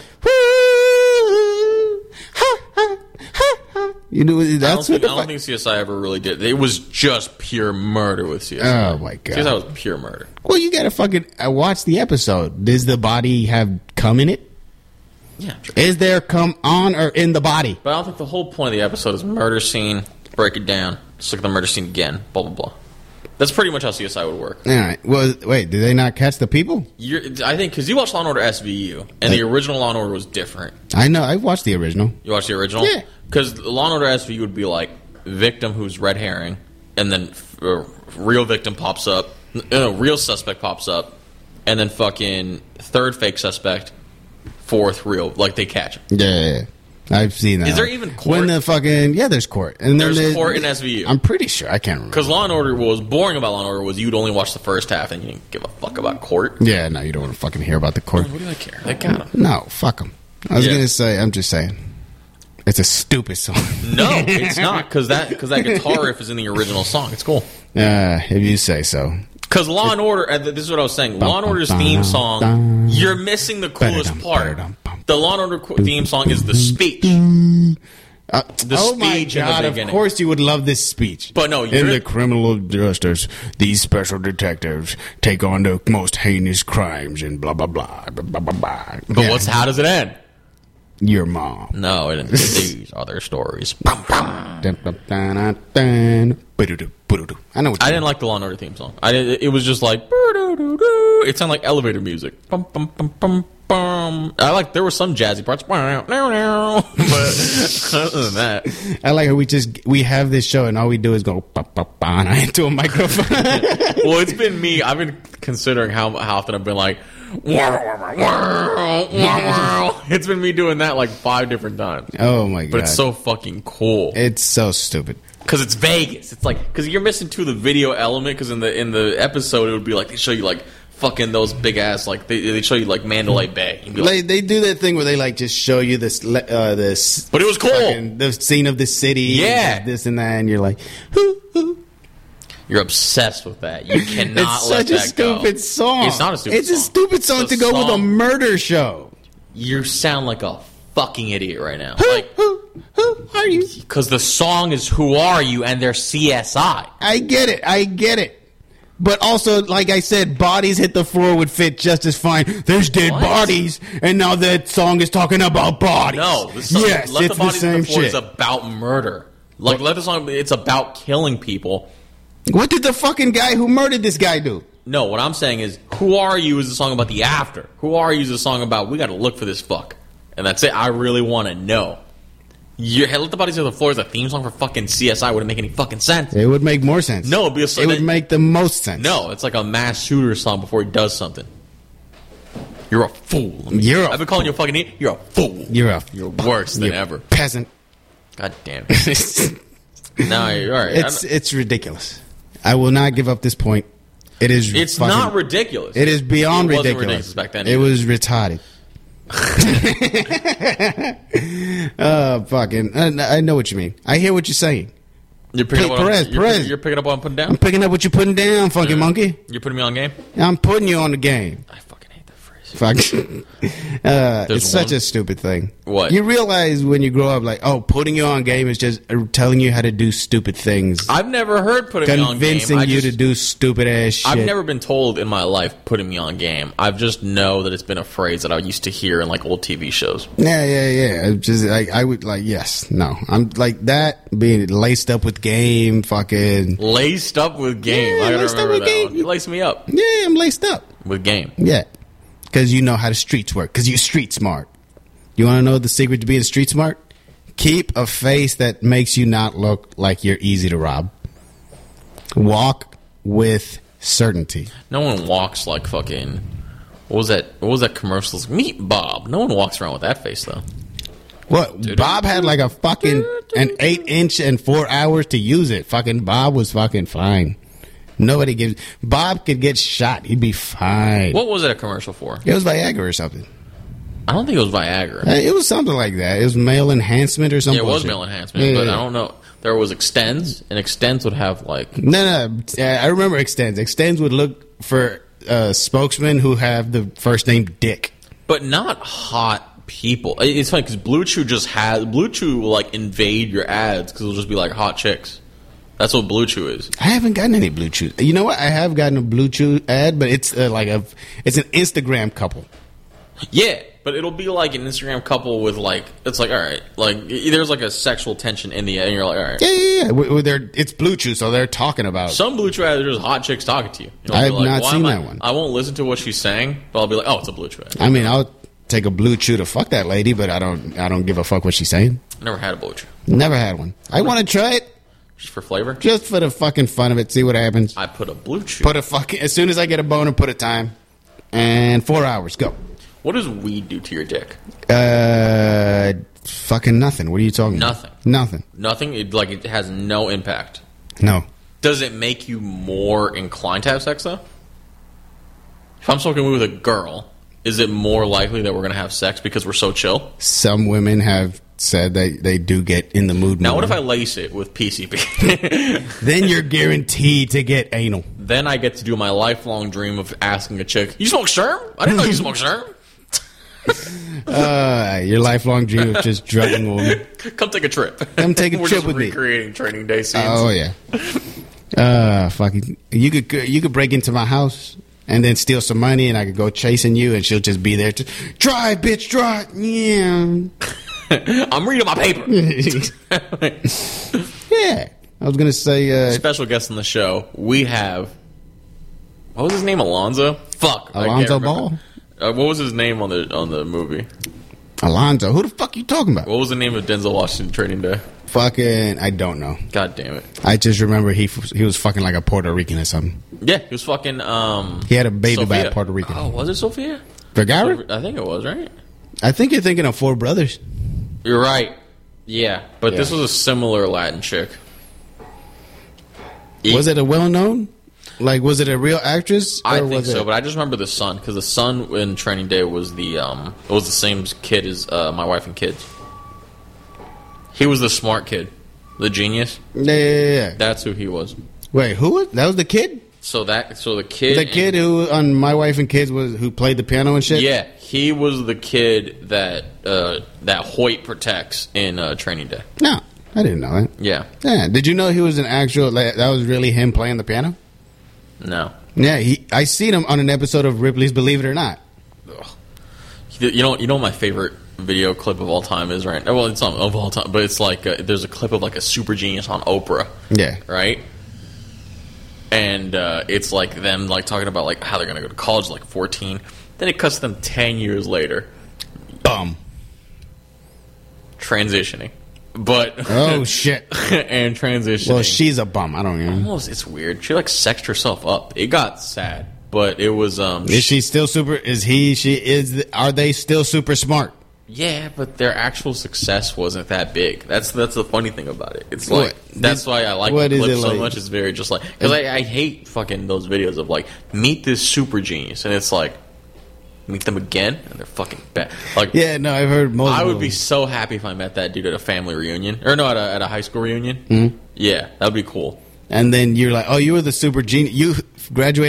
You know, I don't think CSI ever really did. It was just pure murder with CSI. Oh my god, CSI was pure murder. Well, you gotta fucking watch the episode. Does the body have cum in it? Yeah. True. Is there cum on or in the body? But I don't think the whole point of the episode is murder scene. Break it down. Let's look at the murder scene again. Blah blah blah. That's pretty much how CSI would work. All right. Well, wait. Did they not catch the people? I think because you watched Law and Order SVU, and the original Law and Order was different. I know. I watched the original. You watched the original? Yeah. Because Law and Order SVU would be like victim who's red herring, and then real victim pops up. No, real suspect pops up, and then fucking third fake suspect, fourth real. Like they catch him. Yeah. I've seen that. Is there even court? When the fucking there's court, and there's court in SVU. I'm pretty sure. I can't remember. Because Law and Order, what was boring about Law and Order was you'd only watch the first half and you didn't give a fuck about court. Yeah, no, you don't want to fucking hear about the court. What do I care? They got him. No, fuck them. I was gonna say. I'm just saying. It's a stupid song. No, it's not because that guitar riff is in the original song. It's cool. If you say so. Because Law and Order, this is what I was saying. Law and Order's theme song, you're missing the coolest part. The Law and Order theme song is the speech. Oh my god! Of course, you would love this speech. But no, in the criminal justice, these special detectives take on the most heinous crimes and blah blah blah blah blah blah. But how does it end? Your mom. No, it didn't. These are their stories. I know. I didn't like the Law and Order theme song. It was just like it sounded like elevator music. There were some jazzy parts, but other than that, I like how we have this show and all we do is go into a microphone. Well, it's been me. I've been considering how often I've been like. It's been me doing that like 5 different times. Oh my god! But it's so fucking cool. It's so stupid because it's Vegas. It's like because you're missing too the video element. Because in the episode it would be like they show you like fucking those big ass like they show you like Mandalay Bay. Like, they do that thing where they like just show you this. But it was cool. The scene of the city. Yeah, and this and that, and you're like, hoo, hoo. You're obsessed with that. You cannot let that go. It's such a stupid song. It's not a stupid song. It's a stupid song to go with a murder show. You sound like a fucking idiot right now. Who are you? Because the song is "Who Are You" and they're CSI. I get it. But also, like I said, "Bodies Hit the Floor" would fit just as fine. There's dead bodies, and now that song is talking about bodies. No, yes, it's the same shit. It's about murder. Like, let the song. It's about killing people. What did the fucking guy who murdered this guy do? No, what I'm saying is, "Who Are You" is a song about the after. "Who Are You" is a song about we got to look for this fuck, and that's it. I really want to know. Let the Bodies Hit the Floor is a theme song for fucking CSI. Wouldn't make any fucking sense. It would make more sense. No, it'd be it would make the most sense. No, it's like a mass shooter song before he does something. You're a fool. I've been calling you a fucking idiot. You're a fool. You're worse than ever. Peasant. God damn it. No, you're all right. It's ridiculous. I will not give up this point. It's not ridiculous. It is beyond ridiculous. Ridiculous back then. It was retarded. Fucking. I know what you mean. I hear what you're saying. You're picking up Perez. You're picking up what I'm putting down? I'm picking up what you're putting down, funky monkey. You're putting me on game? I'm putting you on the game. I fucking hate that phrase. Fuck. It's such a stupid thing. What? You realize when you grow up, like, oh, putting you on game is just telling you how to do stupid things. I've never heard putting me on game. Convincing you to do stupid ass shit. I've never been told in my life putting me on game. I just know that it's been a phrase that I used to hear in like old TV shows. Yeah. Just like I would like yes, no. I'm like that being laced up with game, fucking laced up with game. Yeah, I gotta remember that game. one. You lace me up. Yeah, I'm laced up with game. Yeah, because you know how the streets work. Because you're street smart. You want to know the secret to being street smart? Keep a face that makes you not look like you're easy to rob. Walk with certainty. No one walks like fucking. What was that commercial? Meet Bob. No one walks around with that face though. What? Bob had like a fucking an 8-inch and 4 hours to use it. Fucking Bob was fucking fine. Nobody gives. Bob could get shot. He'd be fine. What was it a commercial for? It was Viagra or something. I don't think it was Viagra. It was something like that. It was male enhancement or something. Yeah, it was male enhancement, but I don't know. There was Extends, and Extends would have like... No. I remember Extends. Extends would look for spokesmen who have the first name Dick. But not hot people. It's funny because Blue Chew will like invade your ads because it'll just be like hot chicks. That's what Blue Chew is. I haven't gotten any Blue Chew. You know what? I have gotten a Blue Chew ad, but it's it's an Instagram couple. Yeah, but it'll be like an Instagram couple with like, it's like, all right, like there's like a sexual tension in the end, and you're like, all right. Yeah. It's Blue Chew, so they're talking about some Blue Chew ads are just hot chicks talking to you. I have not seen that one. I won't listen to what she's saying, but I'll be like, oh, it's a Blue Chew ad. I mean, I'll take a Blue Chew to fuck that lady, but I don't give a fuck what she's saying. Never had a Blue Chew. Never had one. I want to try it. Just for flavor? Just for the fucking fun of it. See what happens. I put a Blue Chew. As soon as I get a boner, put a time. And 4 hours. Go. What does weed do to your dick? Fucking nothing. What are you talking about? Nothing. Nothing? It has no impact. No. Does it make you more inclined to have sex, though? If I'm smoking weed with a girl, is it more likely that we're going to have sex because we're so chill? Some women have said they do get in the mood now more. What if I lace it with PCP? Then you're guaranteed to get anal. Then I get to do my lifelong dream of asking a chick, you smoke sherm? I didn't know you smoked sherm. Your lifelong dream of just drugging a woman. Come take a trip. Come take a trip with me. We're recreating Training Day scenes. Oh yeah. Fucking. You could break into my house and then steal some money, and I could go chasing you, and she'll just be there. Drive, bitch, drive. Yeah. I'm reading my paper. Yeah. I was gonna say. Special guest on the show. We have. What was his name? Alonzo. Fuck. Alonzo Ball. What was his name on the movie? Alonzo. Who the fuck you talking about? What was the name of Denzel Washington Training Day? Fucking, I don't know. God damn it. I just remember he was fucking like a Puerto Rican or something. Yeah, he was fucking. He had a baby Sophia. by a Puerto Rican. Oh, was it Sophia Vergara? I think it was, right? I think you're thinking of Four Brothers. You're right. Yeah, but this was a similar Latin chick. Was it a well-known? Like, was it a real actress? I think so, but I just remember the son because the son in Training Day was the same kid as my wife and kids. He was the smart kid, the genius. Yeah. That's who he was. Wait, who? That was the kid? So the kid, the kid who on My Wife and Kids who played the piano and shit. Yeah, he was the kid that Hoyt protects in Training Day. No, I didn't know that. Yeah. Did you know he was an actual? That was really him playing the piano? No. Yeah, I seen him on an episode of Ripley's Believe It or Not. Ugh. You know what my favorite video clip of all time is, right? Well, it's not of all time, but it's like there's a clip of like a super genius on Oprah. Yeah. Right? And it's like them like talking about like how they're going to go to college like 14. Then it cuts them 10 years later. Bum. Transitioning. But oh shit. And transitioning. Well, she's a bum. I don't even. Almost, it's weird. She like sexed herself up. It got sad, but it was. Is she still super? Is he? She is. Are they still super smart? Yeah, but their actual success wasn't that big. That's the funny thing about it. It's like that's why I like the clip so much. It's very just like because I hate fucking those videos of like meet this super genius and it's like. Meet them again, and they're fucking bad. Like, yeah, no, I've heard most. I would be so happy if I met that dude at a family reunion, or no, at a high school reunion. Mm-hmm. Yeah, that would be cool. And then you're like, oh, you were the super genius. You graduated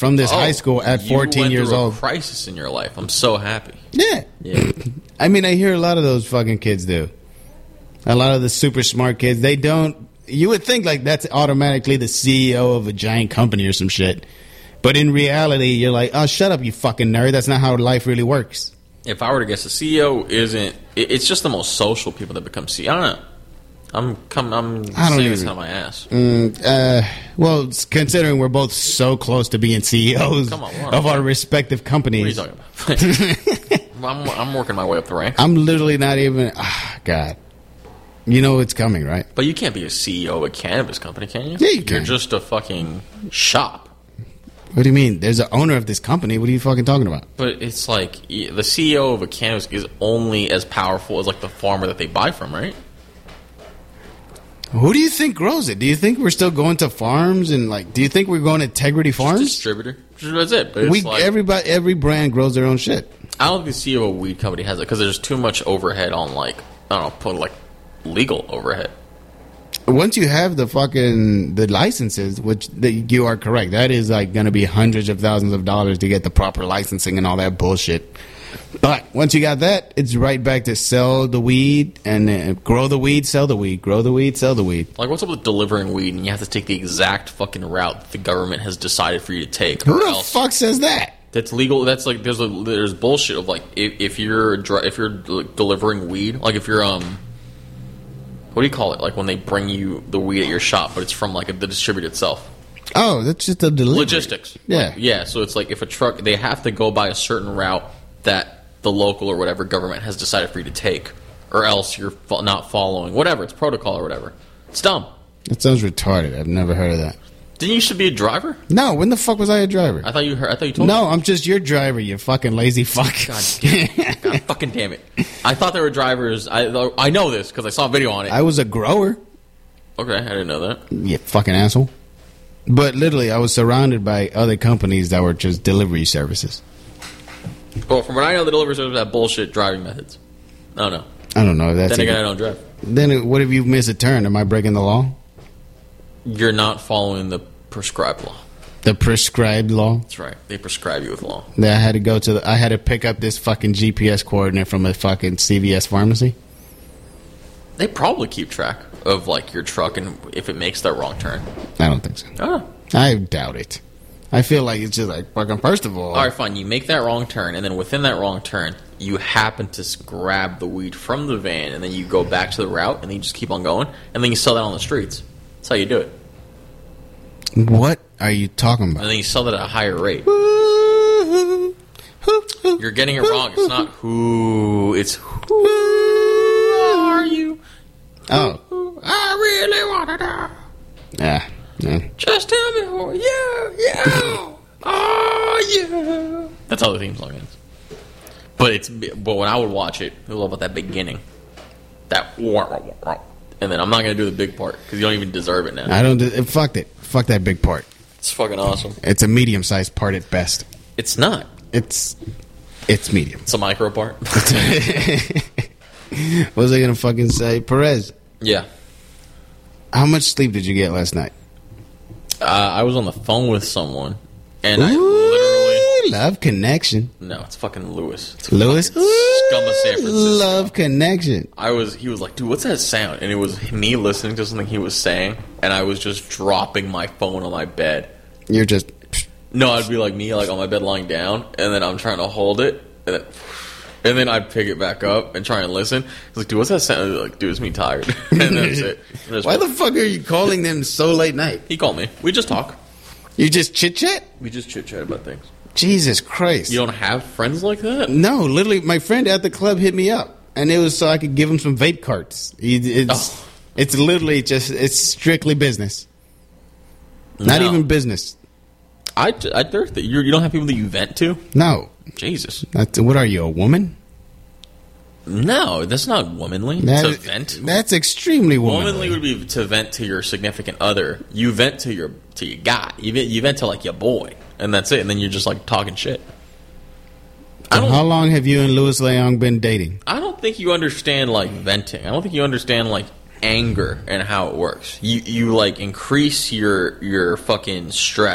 from this high school at 14 years old. Crisis in your life. I'm so happy. Yeah. I mean, I hear a lot of those fucking kids do. A lot of the super smart kids, they don't. You would think like that's automatically the CEO of a giant company or some shit. But in reality, you're like, oh, shut up, you fucking nerd. That's not how life really works. If I were to guess, the CEO isn't. It's just the most social people that become CEO. I don't know. I'm saying this out of my ass. Well, considering we're both so close to being CEOs of our respective companies. What are you talking about? I'm working my way up the ranks. I'm literally not even. God. You know it's coming, right? But you can't be a CEO of a cannabis company, can you? Yeah, you can. You're just a fucking shop. What do you mean? There's an owner of this company. What are you fucking talking about? But it's like the CEO of a cannabis is only as powerful as like the farmer that they buy from, right? Who do you think grows it? Do you think we're still going to farms and like? Do you think we're going to Integrity Farms? Just distributor. That's it. But it's every brand grows their own shit. I don't think the CEO of a weed company has it because there's too much overhead on like I don't know, put like legal overhead. Once you have the licenses, which you are correct, that is like going to be hundreds of thousands of dollars to get the proper licensing and all that bullshit. But once you got that, it's right back to sell the weed and grow the weed, sell the weed, grow the weed, sell the weed. Like, what's up with delivering weed and you have to take the exact fucking route that the government has decided for you to take? Who the fuck says that? That's legal. That's like there's bullshit of like if you're delivering weed, like if you're what do you call it? Like when they bring you the weed at your shop, but it's from like the distributor itself. Oh, that's just a delivery. Logistics. Yeah. Like, yeah, so it's like if a truck, they have to go by a certain route that the local or whatever government has decided for you to take, or else you're not following whatever. It's protocol or whatever. It's dumb. That sounds retarded. I've never heard of that. Didn't you used to be a driver? No, when the fuck was I a driver? I thought you told me. No, I'm just your driver, you fucking lazy fuck. God fucking damn it. I thought there were drivers. I know this because I saw a video on it. I was a grower. Okay, I didn't know that. You fucking asshole. But literally, I was surrounded by other companies that were just delivery services. Well, from what I know, the delivery services have bullshit driving methods. I don't know. I don't know if that's... Then again, I don't drive. Then what if you miss a turn? Am I breaking the law? You're not following the prescribed law. The prescribed law? That's right. They prescribe you with law. That I had to go to I had to pick up this fucking GPS coordinate from a fucking CVS pharmacy? They probably keep track of like your truck and if it makes that wrong turn. I don't think so. Oh. I doubt it. I feel like it's just like fucking first of all. All right, fine. You make that wrong turn, and then within that wrong turn, you happen to grab the weed from the van, and then you go back to the route, and then you just keep on going, and then you sell that on the streets. That's how you do it. What are you talking about? And then you sell that at a higher rate. You're getting it wrong. It's not who. It's who are you? Oh. Who I really want to know. Yeah. Just tell me who you are you. That's how the theme song is. But when I would watch it, I love about that beginning. That and then I'm not going to do the big part because you don't even deserve it now. I don't. Fuck it. Fuck that big part. It's fucking awesome. It's a medium-sized part at best. It's not. It's medium. It's a micro part. What was I going to fucking say? Perez. Yeah. How much sleep did you get last night? I was on the phone with someone, and I literally love connection. No, it's fucking Lewis. It's Lewis, scum of San Francisco. Love connection. He was like, dude, what's that sound? And it was me listening to something he was saying, and I was just dropping my phone on my bed. You're just no, I'd be like me, like on my bed lying down, and then I'm trying to hold it, and then I'd pick it back up and try and listen. He's like, dude, what's that sound? Like, dude, it's me tired. And that's it. Why the fuck are you calling them so late night? He called me. We just talk. You just chit-chat? We just chit-chat about things. Jesus Christ. You don't have friends like that? No, literally, my friend at the club hit me up, and it was so I could give him some vape carts. It's literally just, it's strictly business. Not even business. You don't have people that you vent to? No. Jesus. What are you, a woman? No, that's not womanly. To vent. That's extremely womanly. Womanly would be to vent to your significant other. You vent to your guy. You vent to like your boy, and that's it. And then you're just like talking shit. How long have you and Louis Leong been dating? I don't think you understand like venting. I don't think you understand like anger and how it works. You like increase your fucking stress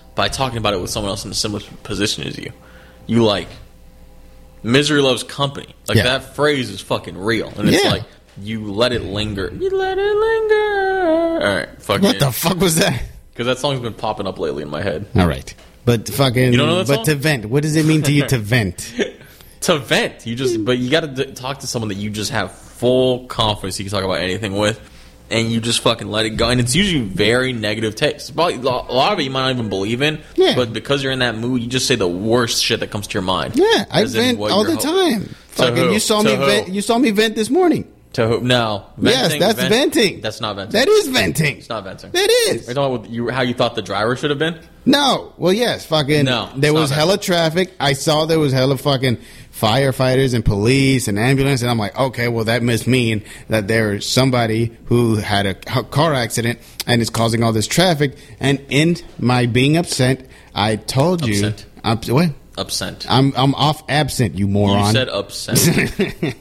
by talking about it with someone else in a similar position as you. You like, misery loves company. Like, that phrase is fucking real. And it's like, you let it linger. You let it linger. All right, fucking. What the fuck was that? Because that song's been popping up lately in my head. All right. But fucking. You don't know that song? But to vent. What does it mean to you to vent? To vent. But you got to talk to someone that you just have full confidence you can talk about anything with. And you just fucking let it go. And it's usually very negative takes. Probably, a lot of it you might not even believe in. Yeah. But because you're in that mood, you just say the worst shit that comes to your mind. Yeah, I vent all the time. Fucking, you saw me vent. You saw me vent this morning. To who? No. Venting, yes, that's venting. That's not venting. That is venting. It's not venting. That is. Are you talking about how you thought the driver should have been? No. Well, yes. Fucking. No. There was hella traffic. I saw there was hella fucking firefighters and police and ambulance, and I'm like, okay, well, that must mean that there's somebody who had a car accident and is causing all this traffic. And in my being upset, I told you. What? Absent. I'm off absent, you moron. You said absent.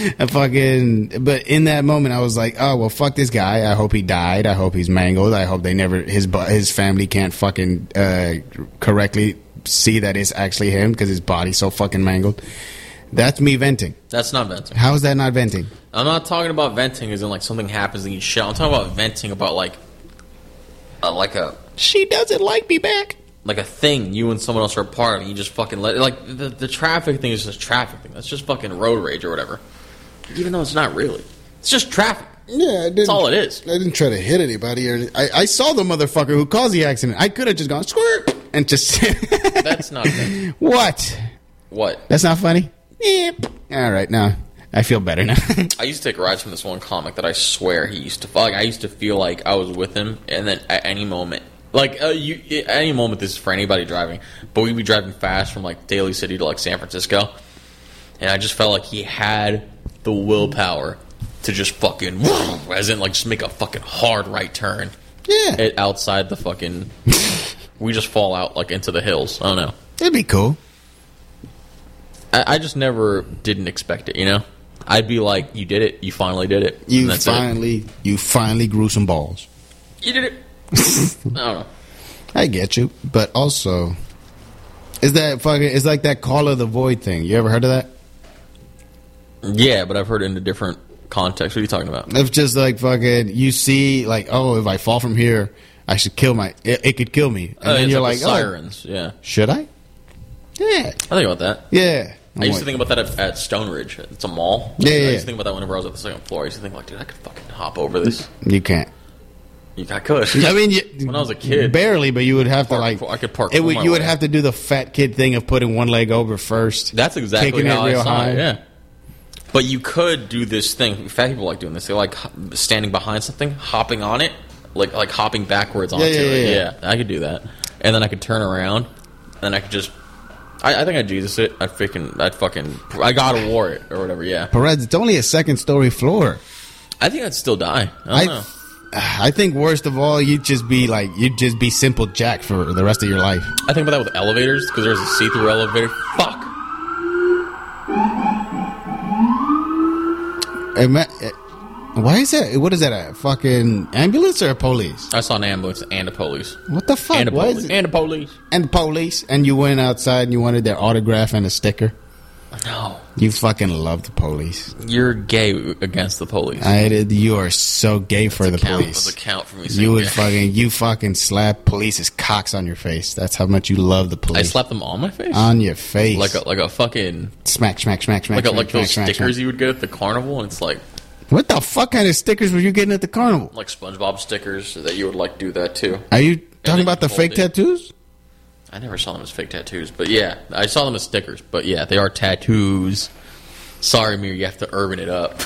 But in that moment, I was like, oh, well, fuck this guy. I hope he died. I hope he's mangled. I hope his family can't fucking correctly see that it's actually him because his body's so fucking mangled. That's me venting. That's not venting. How is that not venting? I'm not talking about venting as in like something happens and you shit. I'm talking about venting about like a... She doesn't like me back. Like a thing you and someone else are a part of, and you just fucking let it. Like, the traffic thing is just traffic thing. That's just fucking road rage or whatever. Even though it's not really. It's just traffic. Yeah, that's all it is. I didn't try to hit anybody. I saw the motherfucker who caused the accident. I could have just gone, squirt, and just... That's not funny. What? That's not funny? Yeah. All right, now I feel better now. I used to take rides from this one comic that I swear he used to... Like, I used to feel like I was with him, and then at any moment... Like, at any moment, this is for anybody driving, but we'd be driving fast from, like, Daly City to, like, San Francisco, and I just felt like he had the willpower to just fucking, as in, like, just make a fucking hard right turn. Yeah. Outside the fucking, we just fall out, like, into the hills. I don't know. It'd be cool. I just never didn't expect it, you know? I'd be like, you did it. You finally did it. You finally grew some balls. You did it. I don't know. I get you, but also, it's like that Call of the Void thing. You ever heard of that? Yeah, but I've heard it in a different context. What are you talking about? It's just like fucking, you see, like, oh, if I fall from here, I should kill it could kill me. And then you're like, sirens, yeah. Should I? Yeah. I think about that. Yeah. I used to think about that at Stone Ridge. It's a mall. Yeah, I used to think about that whenever I was at the second floor. I used to think, like, dude, I could fucking hop over this. You can't. I could. I mean, when I was a kid, barely, but you would have to like. I could park. You would have to do the fat kid thing of putting one leg over first. That's exactly how I saw it. Yeah. But you could do this thing. Fat people like doing this. They like standing behind something, hopping on it, like hopping backwards onto it. Yeah, I could do that, and then I could turn around, and I could just. I think I'd Jesus it. I God of War it or whatever. Yeah. Perez, it's only a second story floor. I think I'd still die. I don't know. I think worst of all, you'd just be simple Jack for the rest of your life. I think about that with elevators because there's a see-through elevator. Fuck. Why is that? What is that? A fucking ambulance or a police? I saw an ambulance and a police. What the fuck? And a police. And a police. And the police. And you went outside and you wanted their autograph and a sticker. No. You fucking love the police. You're gay against the police. You are so gay for the police. That's a count for me. You fucking slap police's cocks on your face. That's how much you love the police. I slap them on my face? On your face. Like a fucking... Smack. Like those stickers you would get at the carnival, and it's like... What the fuck kind of stickers were you getting at the carnival? Like SpongeBob stickers that you would like do that too. Are you talking about the fake tattoos? I never saw them as fake tattoos, but yeah, I saw them as stickers. But yeah, they are tattoos. Sorry, Mir, you have to urban it up.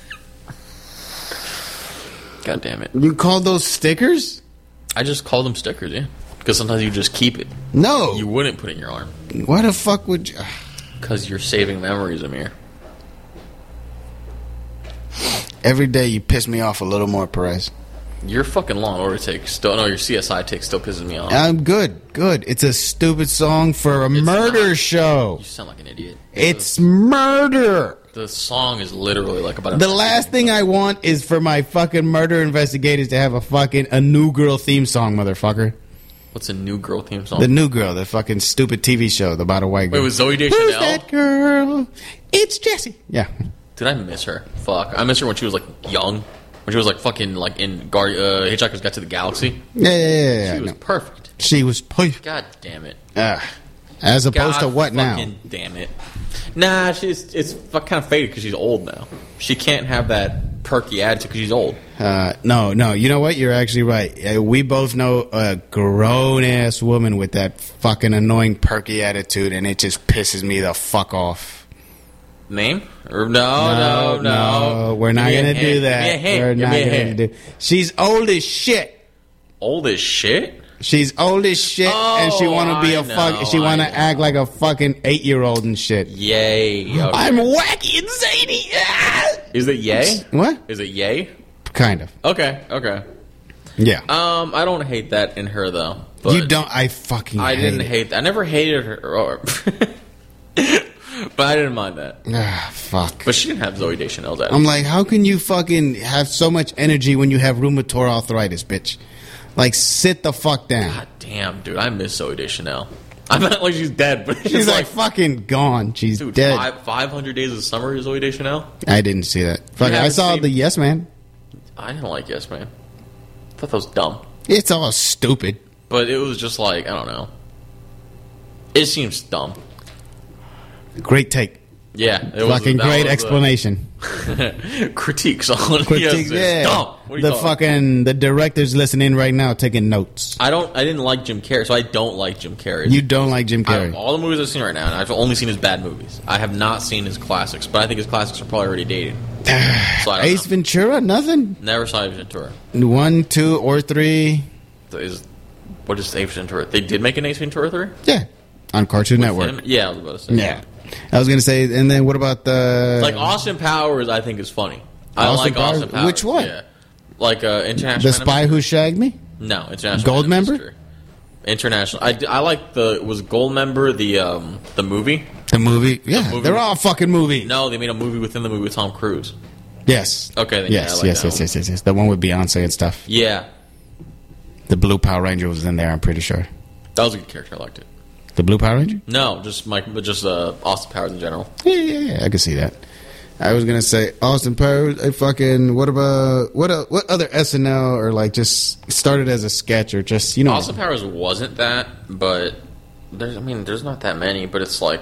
God damn it! You call those stickers? I just call them stickers, yeah. Because sometimes you just keep it. No, you wouldn't put it in your arm. Why the fuck would you? Because you're saving memories, Amir. Every day you piss me off a little more, Perez. Your fucking Law and Order take your CSI take still pisses me off. I'm good. It's a stupid song for a murder show. You sound like an idiot. It's murder. The song is literally like about... The last thing I want is for my fucking murder investigators to have a New Girl theme song, motherfucker. What's a New Girl theme song? The New Girl, the fucking stupid TV show about a white girl. Wait, was Zooey Deschanel? Who's that girl? It's Jessie. Yeah. Did I miss her? Fuck. I miss her when she was, like, young. When she was, like, fucking, like, in Hitchhiker's Guide to the Galaxy. Yeah. She was perfect. She was perfect. God damn it. As opposed to what now? Damn it. Nah, it's kind of faded because she's old now. She can't have that perky attitude because she's old. No. You know what? You're actually right. We both know a grown-ass woman with that fucking annoying perky attitude, and it just pisses me the fuck off. Name? No. We're not going to do that. We're not going to do. She's old as shit. Old as shit? She's old as shit, and she want to be She want to act like a fucking 8-year-old and shit. Yay! Okay. I'm wacky and zany. Is it yay? What? Is it yay? Kind of. Okay. Yeah. I don't hate that in her though. But you don't. I fucking. I didn't hate that. I never hated her, but I didn't mind that. Fuck. But she didn't have Zooey Deschanel's attitude. I'm like, how can you fucking have so much energy when you have rheumatoid arthritis, bitch? Like, sit the fuck down. God damn, dude, I miss Zooey Deschanel. I'm not like she's dead, but she's like fucking gone. She's dead. 500 Days of Summer is Zooey Deschanel? I didn't see that. Fuck, I saw the Yes Man. I didn't like Yes Man. I thought that was dumb. It's all stupid. But it was just like, I don't know. It seems dumb. Great take. Yeah. Fucking great explanation. Critiques on Critiques, yeah. Dumb. The director's listening right now taking notes. I didn't like Jim Carrey, so I don't like Jim Carrey. You don't like Jim Carrey? All the movies I've seen right now, and I've only seen his bad movies. I have not seen his classics, but I think his classics are probably already dated. So Ace Ventura? Nothing? Never saw Ace Ventura. 1, 2, or 3. What is Ace Ventura? They did make an Ace Ventura 3? Yeah. On Cartoon Network. Him? Yeah, I was about to say. Yeah. I was going to say, and then what about the... Like, Austin Powers, I think, is funny. I like Austin Powers. Which one? Yeah. Like, International... The Spy Who Shagged Me? No, International... Goldmember? International. I like was Goldmember the movie? The movie? Yeah, the movie. They're all fucking movies. No, they made a movie within the movie with Tom Cruise. Yes. Okay, then yes. The one with Beyonce and stuff. Yeah. The Blue Power Ranger was in there, I'm pretty sure. That was a good character. I liked it. The Blue Power Ranger? No, just Austin Powers in general. Yeah, I can see that. I was gonna say Austin Powers. What other SNL or like just started as a sketch or just Austin Powers wasn't that, but there's not that many. But it's like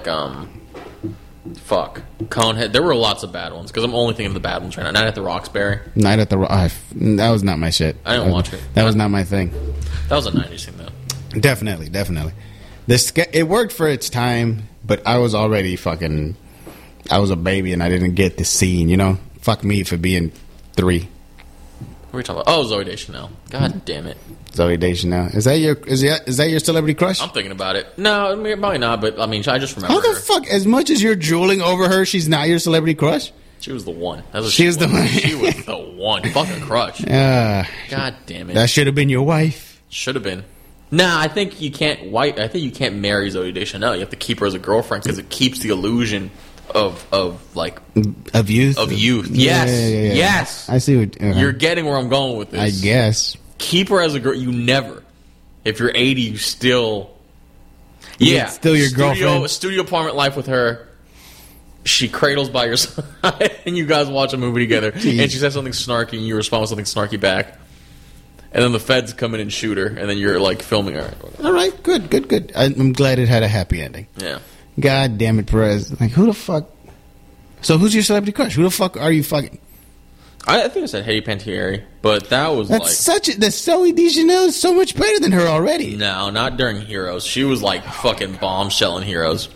Conehead. There were lots of bad ones because I'm only thinking of the bad ones right now. Night at the Roxbury. Night at the that was not my shit. I didn't watch it. That was not my thing. That was a 90s thing though. Definitely. It worked for its time, but I was already I was a baby and I didn't get the scene, Fuck me for being 3. What are we talking about? Oh, Zooey Deschanel. God damn it. Zooey Deschanel. Is that your celebrity crush? I'm thinking about it. No, probably not, but I just remember How the fuck, as much as you're drooling over her, she's not your celebrity crush? She was the one. She was the one. She was the one. Fucking crush. God damn it. That should have been your wife. Should have been. Nah, I think you can't marry Zooey Deschanel. You have to keep her as a girlfriend because it keeps the illusion of youth. Of youth. Yes. Yeah. Yes. I see what you're getting where I'm going with this. I guess. Keep her as a girl. You never. If you're 80, you still. Yeah. Still your girlfriend. Studio apartment life with her. She cradles by your side, and you guys watch a movie together. Jeez. And she says something snarky, and you respond with something snarky back. And then the feds come in and shoot her, and then you're like filming her. All right, good. I'm glad it had a happy ending. Yeah. God damn it, Perez. Like, who the fuck? So who's your celebrity crush? Who the fuck are you fucking? I think I said Hetty Panettiere, but that was the Zooey Deschanel is so much better than her already. No, not during Heroes. She was like fucking bombshell in Heroes.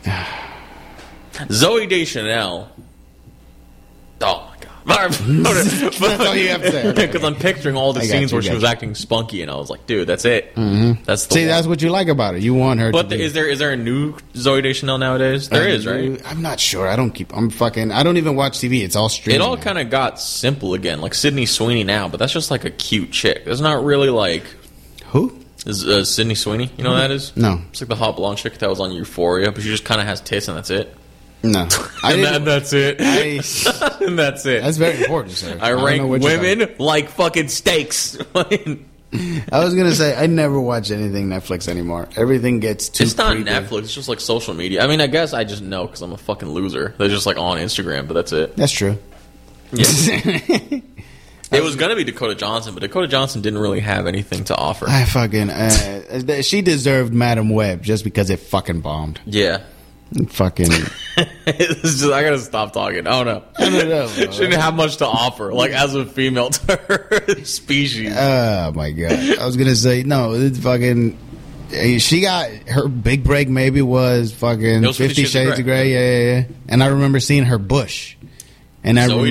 Zooey Deschanel. Oh my god. That's all you have to say. Because I'm picturing all the scenes where she was acting spunky, and I was like, dude, that's it. Mm-hmm. That's what you like about her. You want her. But is there a new Zooey Deschanel nowadays? There is, right? I'm not sure. I don't even watch TV. It's all streaming. It all kind of got simple again, like Sydney Sweeney now, but that's just like a cute chick. It's not really like who is Sydney Sweeney. You know who that is? No, it's like the hot blonde chick that was on Euphoria, but she just kind of has tits and that's it. No, that's it. And that's it. That's very important, sir. I rank women like fucking steaks. I was gonna say I never watch anything Netflix anymore. Everything gets too. It's not creepy. Netflix. It's just like social media. I mean, I guess I just know because I'm a fucking loser. They're just like on Instagram, but that's it. That's true. Yeah. It was gonna be Dakota Johnson, but Dakota Johnson didn't really have anything to offer. I fucking. She deserved Madam Web just because it fucking bombed. Yeah. Fucking. It's just, I gotta stop talking. I don't know. I don't know. She didn't have much to offer, like as a female to her species. Oh my god! I was gonna say no. It's fucking. She got her big break. Maybe was fucking 50 Shades of Grey. Yeah. And I remember seeing her bush, and I.